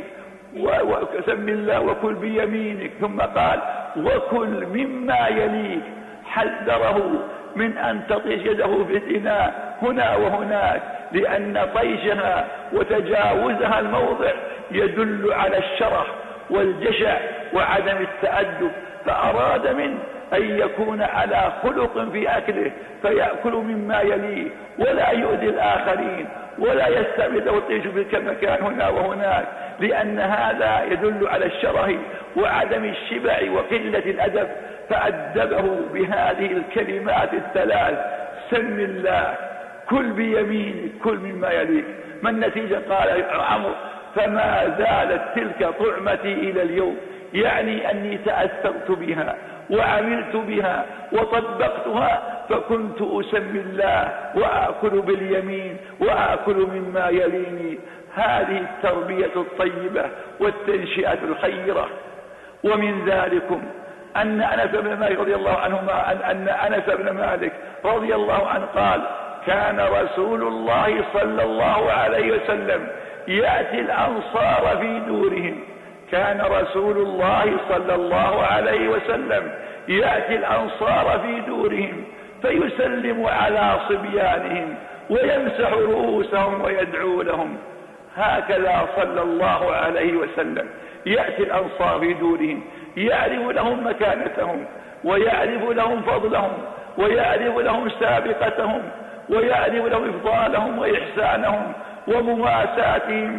وسم الله وكل بيمينك، ثم قال وكل مما يليك، حذره من أن تطيش يده في الإناء هنا وهناك، لأن طيشها وتجاوزها الموضع يدل على الشرح والجشع وعدم التأدب. فأراد منه أن يكون على خلق في أكله، فيأكل مما يليه ولا يؤذي الآخرين ولا يستعمل وطيش في المكان هنا وهناك، لأن هذا يدل على الشره وعدم الشبع وقلة الأدب. فأدبه بهذه الكلمات الثلاث، سم الله، كل بيمينك، كل مما يليك. ما النتيجة؟ قال عمرو فما زالت تلك طعمتي إلى اليوم، يعني أني تأثرت بها وعملت بها وطبقتها، فكنت أسمي الله وآكل باليمين وآكل مما يليني. هذه التربية الطيبة والتنشئة الخيرة. ومن ذلكم أن أنس بن مالك رضي الله عنهما أن أنس بن مالك رضي الله عنه قال كان رسول الله صلى الله عليه وسلم يأتي الأنصار في دورهم، كان رسول الله صلى الله عليه وسلم يأتي الأنصار في دورهم فيسلم على صبيانهم ويمسح رؤوسهم ويدعو لهم. هكذا صلى الله عليه وسلم يأتي الأنصار في دورهم، يعرف لهم مكانتهم ويعرف لهم فضلهم ويعرف لهم سابقتهم ويعرف لهم إفضالهم وإحسانهم ومواساتهم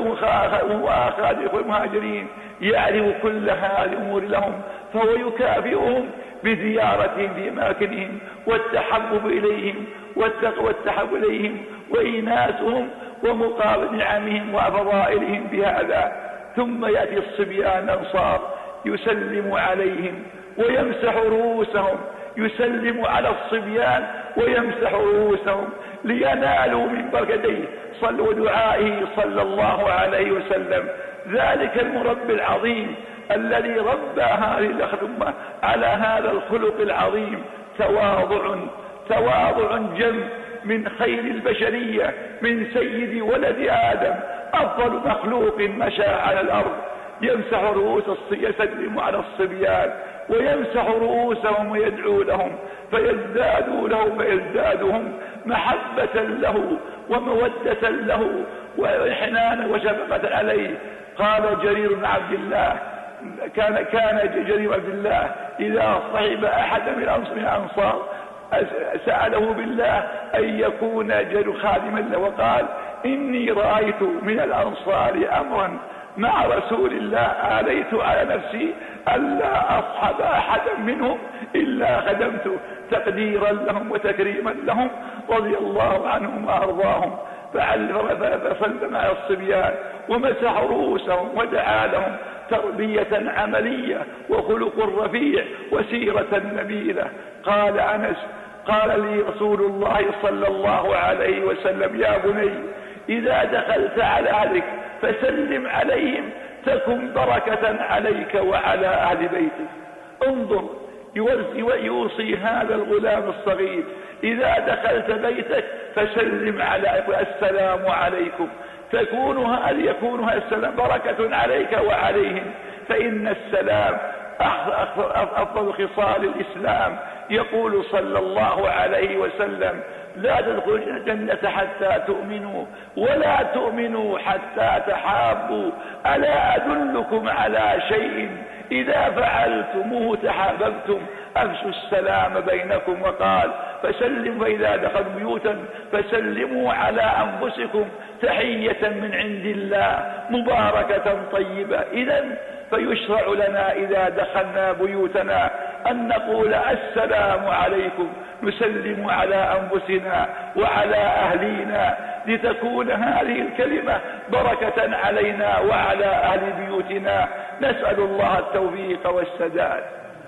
ومؤاخاة المهاجرين، يعرف كل هذه الأمور لهم، فهو يكافئهم بزيارتهم في أماكنهم والتحبب إليهم والتحب إليهم وإيناسهم ومقابل نعمهم وفضائلهم بهذا. ثم يأتي الصبيان الأنصار يسلم عليهم ويمسح رؤوسهم، يسلم على الصبيان ويمسح رؤوسهم لينالوا من بركته ودعائه صلى الله عليه وسلم. ذلك المربي العظيم الذي ربى هذه الأمة على هذا الخلق العظيم، تواضع جم من خير البشرية، من سيد ولد آدم، أفضل مخلوق مشى على الأرض، يمسح رؤوس يسلم على الصبيان ويمسح رؤوسهم ويدعو لهم فيزدادهم محبة له ومودة له وإحنانا وشفقة عليه. قال جرير بن عبد الله كان جرير بن عبد الله إذا صحب أحد من الأنصار سأله بالله أن يكون جرير خادما له، وقال إني رأيت من الأنصار أمرا مع رسول الله آليت على نفسي ألا أصحب أحدا منهم إلا خدمته، تقديرا لهم وتكريما لهم رضي الله عنهم وأرضاهم. فسلم على الصبيان ومسح رؤوسهم ودعا لهم تربية عملية وخلق رفيع وسيرة نبيلة. قال أنس قال لي رسول الله صلى الله عليه وسلم يا بني إذا دخلت على أهلك فسلم عليهم تكن بركة عليك وعلى أهل بيتك. انظر يوصي هذا الغلام الصغير إذا دخلت بيتك فسلم على السلام عليكم، يكون هذا السلام بركة عليك وعليهم، فإن السلام أفضل خصال الإسلام. يقول صلى الله عليه وسلم: لا تدخلوا الجنة حتى تؤمنوا ولا تؤمنوا حتى تحابوا، ألا أدلكم على شيء إذا فعلتموه تحاببتم، أفشوا السلام بينكم. وقال: فسلموا، فإذا دخلوا بيوتا فسلموا على أنفسكم تحية من عند الله مباركة طيبة. إذن فيشرع لنا إذا دخلنا بيوتنا أن نقول: السلام عليكم، نسلم على أنفسنا وعلى أهلينا، لتكون هذه الكلمة بركة علينا وعلى أهل بيوتنا. نسأل الله التوفيق والسداد.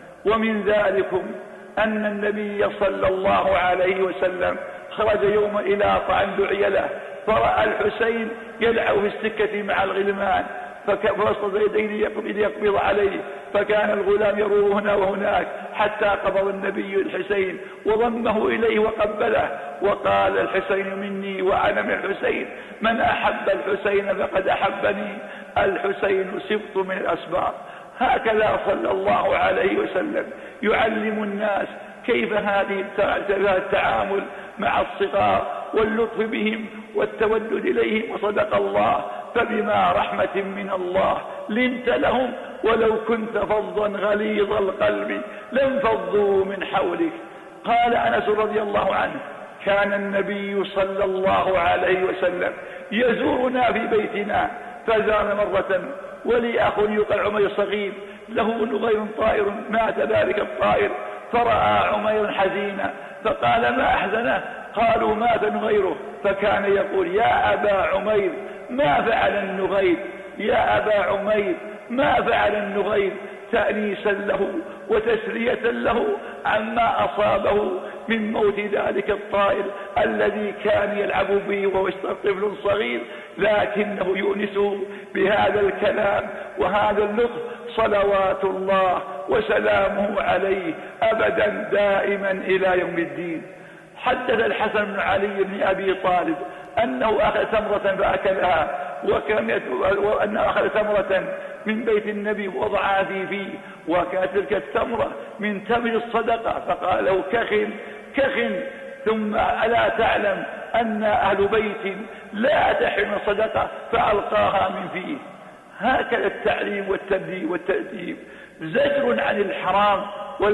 ومن ذلكم أن النبي صلى الله عليه وسلم خرج يوما إلى طعام دعي له، فرأى الحسين يلعب في السكة مع الغلمان، فبسط يديه ليقبض عليه، فكان الغلام يروه هنا وهناك حتى قبض النبي الحسين وضمه إليه وقبله، وقال: الحسين مني وأنا من الحسين، من أحب الحسين فقد أحبني، الحسين سبط من الأسباط. هكذا صلى الله عليه وسلم يعلم الناس كيف هذه التعامل مع الصغار واللطف بهم والتودد إليهم. وصدق الله: فبما رحمة من الله لنت لهم ولو كنت فظا غليظ القلب لانفضوا من حولك. قال أنس رضي الله عنه: كان النبي صلى الله عليه وسلم يزورنا في بيتنا، فزار مرة ولي أخ يقال عمير صغير له نغير طائر، مات ذلك الطائر، فرأى عمير حزينا فقال: ما أحزنه؟ قالوا: مات نغيره. فكان يقول: يا أبا عمير ما فعل النغير؟ يا أبا عمير ما فعل النغير؟ تأنيسا له وتسلية له عما أصابه من موت ذلك الطائر الذي كان يلعب به وهو طفل صغير، لكنه يؤنسه بهذا الكلام وهذا اللطف صلوات الله وسلامه عليه أبدا دائما إلى يوم الدين. حدث الحسن بن علي بن أبي طالب أنه أخذ تمرة فأكلها، وأنه أخذ تمرة من بيت النبي وضعها فيه، وكانت تلك التمرة من تمر الصدقة، فقال له: كخن، ثم ألا تعلم أن أهل بيت لا تحرم الصدقة؟ فألقاها من فيه. هكذا التعليم والتأديب، زجر عن الحرام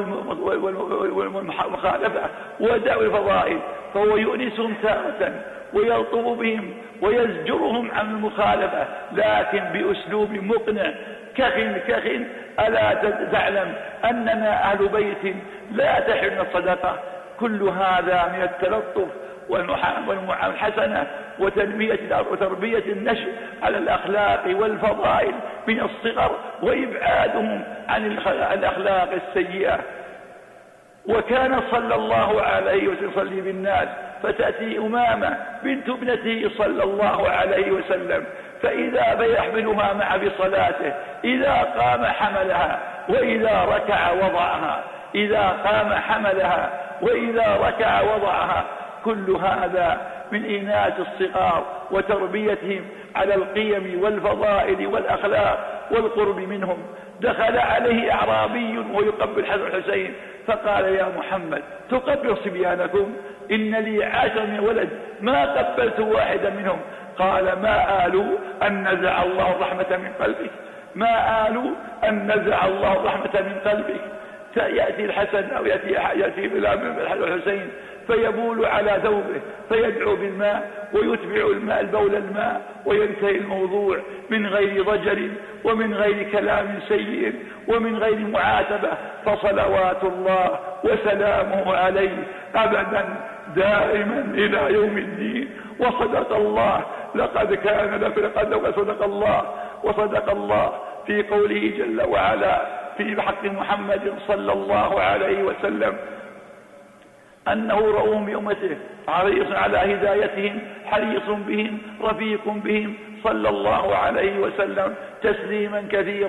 والمخالفة ودعوى الفضائل، فهو يؤنسهم تارة ويلطف بهم ويزجرهم عن المخالفة، لكن بأسلوب مقنع. كخن ألا تعلم أننا أهل بيت لا تحرم الصدقة؟ كل هذا من التلطف والمعاملة الحسنة وتربية النشء على الأخلاق والفضائل من الصغر وإبعادهم عن الأخلاق السيئة. وكان صلى الله عليه وسلم يصلي بالناس، فتأتي أمامة بنت ابنته صلى الله عليه وسلم، فإذا فيحملها مع بصلاته، إذا قام حملها وإذا ركع وضعها، إذا قام حملها وإذا ركع وضعها. كل هذا من إناث الصغار وتربيتهم على القيم والفضائل والأخلاق والقرب منهم. دخل عليه أعرابي ويقبل حسن الحسين، فقال: يا محمد تقبل صبيانكم؟ إن لي 10 من ولد ما قبلت واحدا منهم. قال: ما آلوا أن نزع الله الرحمة من قلبك، ما آلوا أن نزع الله الرحمة من قلبك. يأتي الحسن أو يأتي الحسين فيبول على ثوبه فيدعو بالماء ويتبع الماء البول الماء وينتهي الموضوع من غير ضجر ومن غير كلام سيء ومن غير معاتبة، فصلوات الله وسلامه عليه أبدا دائما إلى يوم الدين. وصدق الله، لقد كان لقد صدق الله في قوله جل وعلا في حق محمد صلى الله عليه وسلم أنه رؤوف بأمته حريص على هدايتهم حريص بهم رفيق بهم صلى الله عليه وسلم تسليما كثيرا.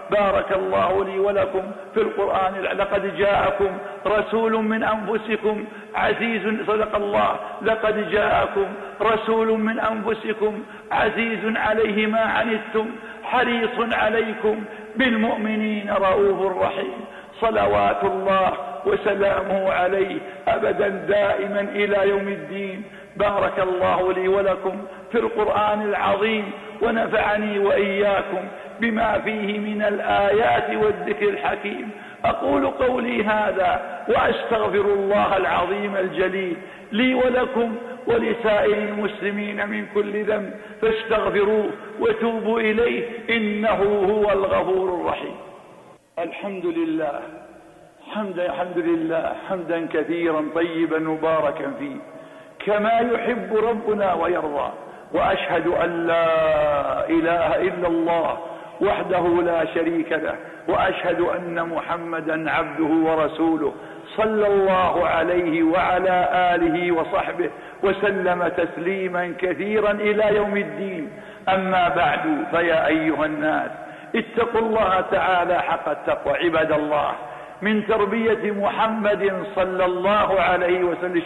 بارك الله لي ولكم في القرآن. لقد جاءكم رسول من أنفسكم عزيز، صدق الله، لقد جاءكم رسول من أنفسكم عزيز عليه ما عنتم حريص عليكم بالمؤمنين رؤوف رحيم. صلوات الله وسلامه عليه أبدا دائما إلى يوم الدين. بارك الله لي ولكم في القرآن العظيم، ونفعني وإياكم بما فيه من الآيات والذكر الحكيم. أقول قولي هذا وأستغفر الله العظيم الجليل لي ولكم ولسائر المسلمين من كل ذنب، فاستغفروه وتوبوا إليه إنه هو الغفور الرحيم. الحمد لله الحمد لله حمدا كثيرا طيبا مباركا فيه كما يحب ربنا ويرضى، وأشهد أن لا إله إلا الله وحده لا شريك له، وأشهد أن محمدا عبده ورسوله صلى الله عليه وعلى آله وصحبه وسلم تسليما كثيرا إلى يوم الدين. أما بعد، فيا أيها الناس اتقوا الله تعالى حق التقوى عباد الله. من تربية محمد صلى الله عليه وسلم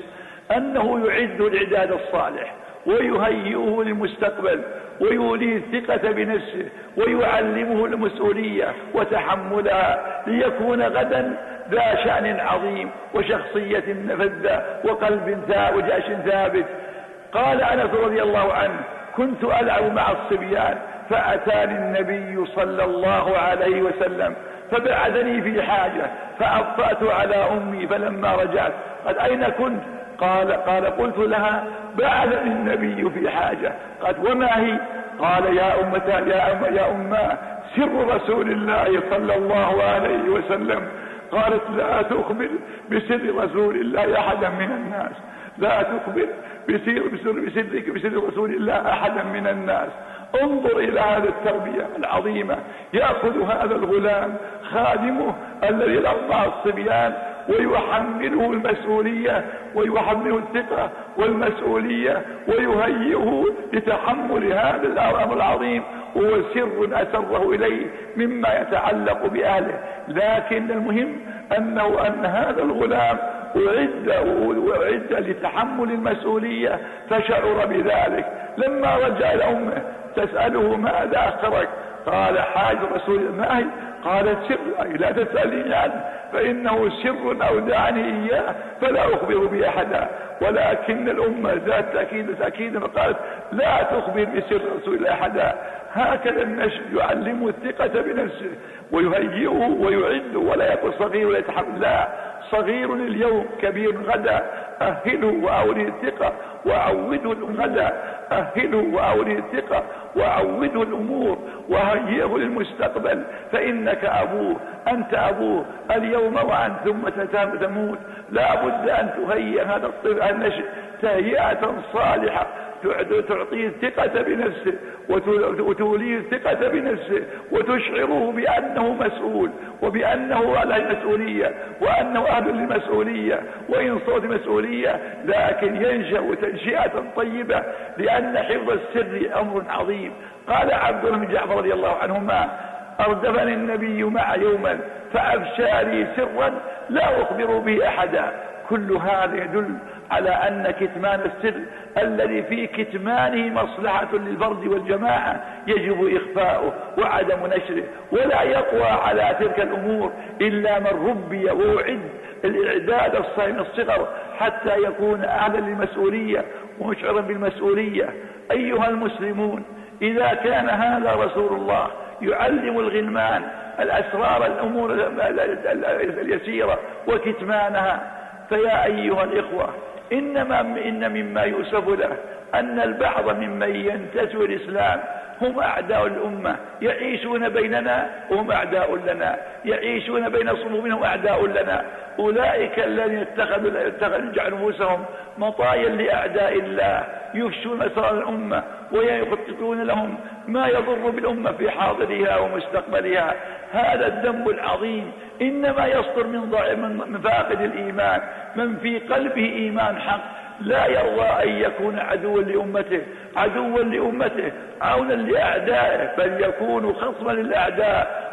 أنه يعد الإعداد الصالح ويهيئه للمستقبل ويوليه الثقة بنفسه ويعلمه المسؤولية وتحملها ليكون غدا ذا شأن عظيم وشخصية نفذة وقلب وجأش ثابت. قال أنس رضي الله عنه: كنت ألعب مع الصبيان فأتاني النبي صلى الله عليه وسلم فبعثني في حاجة فأبطأت على أمي، فلما رجعت قد أين كنت؟ قال قلت لها: بعثني النبي في حاجة. قد وما هي؟ قال: يا أماه سر رسول الله صلى الله عليه وسلم. قالت: لا تخبر بسر رسول الله أحدا من الناس، لا تخبر بسر رسول الله أحدا من الناس. انظر إلى هذه التربية العظيمة. يأخذ هذا الغلام خادمه الذي يرضع الصبيان ويحمله المسؤولية ويحمله الثقة والمسؤولية ويهيئه لتحمل هذا الأمر العظيم، وهو سر أسره إليه مما يتعلق بأهله. لكن المهم أن هذا الغلام أعد لتحمل المسؤولية، فشعر بذلك. لما رجع إلى أمه تسأله: ماذا أخرك؟ قال: حاج رسول الله. قالت: سر، لا تسألني عنه فإنه سر أودعني إياه فلا أخبر به أحدا. ولكن الأمة ذات تأكيد فقالت: لا تخبر بسر رسول الله أحدا. هكذا النشء يعلمه الثقة بنفسه ويهيئه ويعده، ولا يكون صغير ولا يتحمل، لا، صغير اليوم كبير غدا. أهله وأولي الثقة وعوده الغدا، أهله وأولي الثقة وعوده الأمور وهيئه للمستقبل، فإنك أبوه، أنت أبوه اليوم وأنت ثم تموت. لا بد أن تهيئ هذا الطفل النشء تهيئة صالحة تعطيه الثقة بنفسه وتوليه الثقة بنفسه وتشعره بأنه مسؤول وبأنه على المسؤولية وأنه أهل للمسؤولية وإن صوت مسؤولية، لكن ينشأ تنشئة طيبة، لأن حفظ السر أمر عظيم. قال عبد الله بن جعفر رضي الله عنهما: أردفني النبي مع يوما فأفشى لي سرا لا أخبر به أحدا. كل هذا يدل على أن كتمان السر الذي في كتمانه مصلحة للفرد والجماعة يجب إخفاؤه وعدم نشره، ولا يقوى على تلك الأمور إلا من ربي وأعد الإعداد الصحيح من الصغر حتى يكون أهلا للمسؤولية ومشعرا بالمسؤولية. أيها المسلمون، إذا كان هذا رسول الله يعلم الغلمان الأسرار الأمور اليسيرة وكتمانها، فيا أيها الإخوة، إن مما يؤسف له أن البعض ممن ينتسب الإسلام هم أعداء الأمة، يعيشون بيننا وهم أعداء لنا، يعيشون بين صفوفهم أعداء لنا. أولئك الذين جعلوا أنفسهم مطايا لأعداء الله، يفشون أسرار الأمة ويخططون لهم ما يضر بالأمة في حاضرها ومستقبلها. هذا الذنب العظيم إنما يصدر من فاقد الإيمان، من في قلبه إيمان حق لا يرضى أن يكون عدوا لأمته عونا لأعدائه، بل يكون خصما للأعداء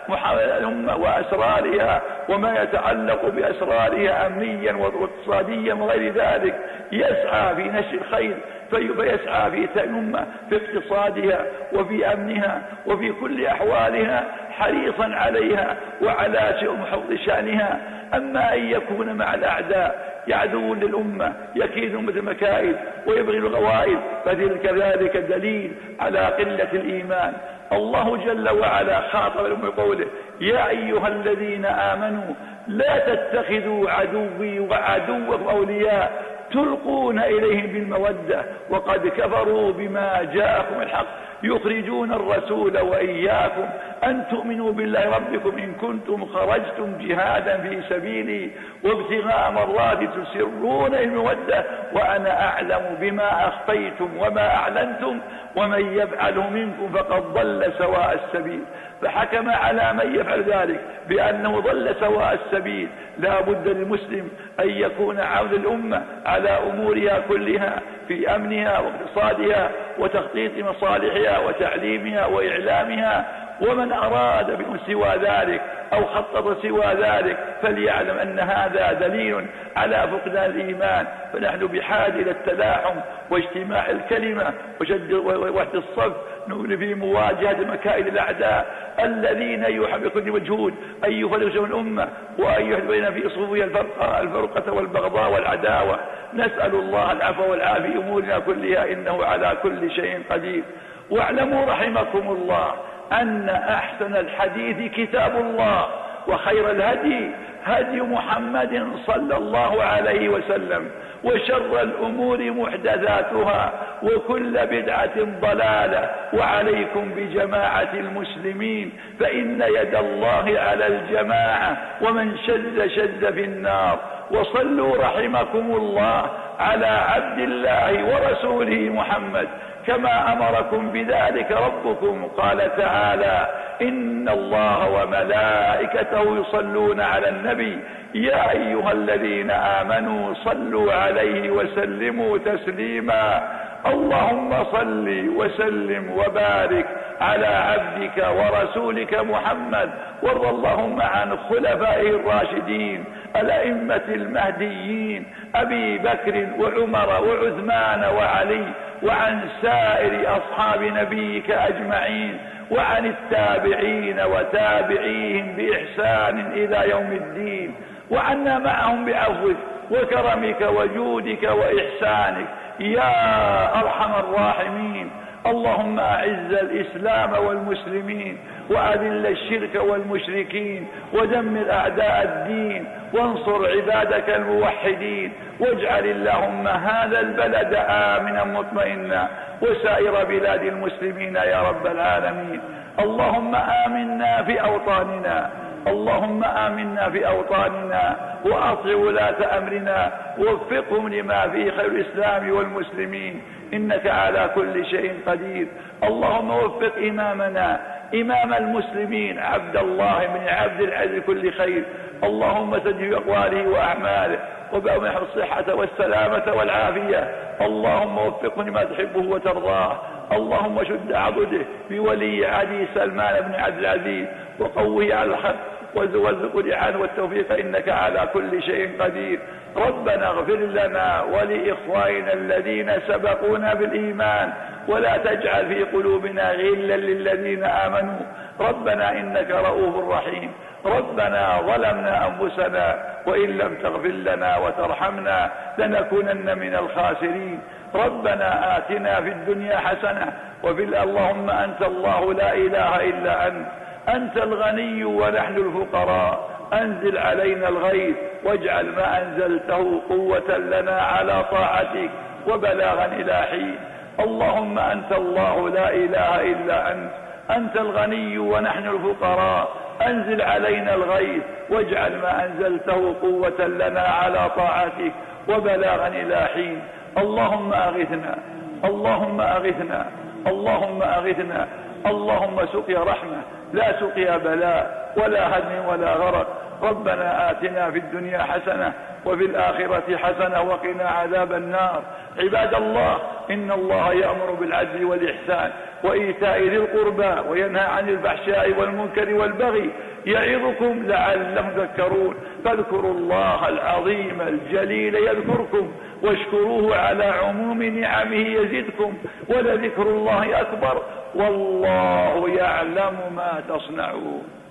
الأمة وأسرارها وما يتعلق بأسرارها أمنيا واقتصاديا وغير ذلك، يسعى في نشر الخير، فيسعى في الأمة في اقتصادها وفي أمنها وفي كل أحوالها حريصا عليها وعلى حفظ شأنها. أما أن يكون مع الأعداء يعدون للأمة يكيدون مثل المكائد ويبغي الغوائل، فتلك ذلك دليل على قلة الإيمان. الله جل وعلا خاطب الأمة بقوله: يا أيها الذين آمنوا لا تتخذوا عدوي وعدوكم أولياء تلقون إليهم بالمودة وقد كفروا بما جاءكم الحق يخرجون الرسول وإياكم أن تؤمنوا بالله ربكم إن كنتم خرجتم جهادا في سبيلي وابتغاء مراتي تسرون المودة وأنا أعلم بما أخفيتم وما أعلنتم ومن يفعله منكم فقد ضل سواء السبيل. فحكم على من يفعل ذلك بأنه ضل سواء السبيل. لا بد للمسلم أن يكون عون الأمة على أمورها كلها في أمنها واقتصادها وتخطيط مصالحها وتعليمها وإعلامها. ومن أراد بهم سوى ذلك أو خطط سوى ذلك فليعلم أن هذا دليل على فقدان الإيمان. فنحن بحاجة إلى التلاحم واجتماع الكلمة ووحدة الصف في مواجهة مكائد الأعداء الذين يحب بكل مجهود أن يفرقوا الأمة وأن يحدث في صفوفها الفرقة والبغضاء والعداوة. نسأل الله العفو والعافية في أمورنا كلها إنه على كل شيء قدير. واعلموا رحمكم الله أن أحسن الحديث كتاب الله وخير الهدي هدي محمد صلى الله عليه وسلم وشر الأمور محدثاتها وكل بدعة ضلالة وعليكم بجماعة المسلمين فإن يد الله على الجماعة ومن شذ في النار. وصلوا رحمكم الله على عبد الله ورسوله محمد كما أمركم بذلك ربكم. قال تعالى: إن الله وملائكته يصلون على النبي يا أيها الذين آمنوا صلوا عليه وسلموا تسليما. اللهم صل وسلم وبارك على عبدك ورسولك محمد، وارض اللهم عن خلفائه الراشدين الأئمة المهديين أبي بكر وعمر وعثمان وعلي، وعن سائر أصحاب نبيك أجمعين، وعن التابعين وتابعيهم بإحسان إلى يوم الدين، وعنا معهم بعفوك وكرمك وجودك وإحسانك يا أرحم الراحمين. اللهم أعز الإسلام والمسلمين وأذل الشرك والمشركين ودمر أعداء الدين وانصر عبادك الموحدين، واجعل اللهم هذا البلد آمنا مطمئنا وسائر بلاد المسلمين يا رب العالمين. اللهم آمنا في أوطاننا، اللهم آمنا في أوطاننا وأطع ولاة أمرنا ووفقهم لما فيه خير الإسلام والمسلمين إنك على كل شيء قدير. اللهم وفق إمامنا إمام المسلمين عبد الله بن عبد العزيز كل خير. اللهم سدد أقواله وأعماله وبأمنح الصحة والسلامة والعافية. اللهم وفقه لما تحبه وترضاه. اللهم شد عضده بولي عهده سلمان بن عبد العزيز وقوه على الحق وارزقه الإعانة والتوفيق إنك على كل شيء قدير. ربنا اغفر لنا ولإخواننا الذين سبقونا بالإيمان ولا تجعل في قلوبنا غلا للذين آمنوا ربنا إنك رؤوف رحيم. ربنا ظلمنا أنفسنا وإن لم تغفر لنا وترحمنا لنكونن من الخاسرين. ربنا آتنا في الدنيا حسنة اللهم أنت الله لا إله إلا أنت الغني ونحن الفقراء. أنزل علينا الغيث واجعل ما أنزلته قوة لنا على طاعتك وبلاغا إلى حين. اللهم أنت الله لا إله إلا أنت الغني ونحن الفقراء. أنزل علينا الغيث واجعل ما أنزلته قوة لنا على طاعتك وبلاغا إلى حين. اللهم أغثنا، اللهم أغثنا، اللهم أغثنا، اللهم سقيا رحمة لا سقيا بلاء ولا هدم ولا غرق. ربنا آتنا في الدنيا حسنة وفي الآخرة حسنة وقنا عذاب النار. عباد الله، إن الله يأمر بالعدل والإحسان وإيتاء ذي القربى وينهى عن الفحشاء والمنكر والبغي يعظكم لعلكم تذكرون. فاذكروا الله العظيم الجليل يذكركم واشكروه على عموم نعمه يزدكم ولذكر الله أكبر والله يعلم ما تصنعون.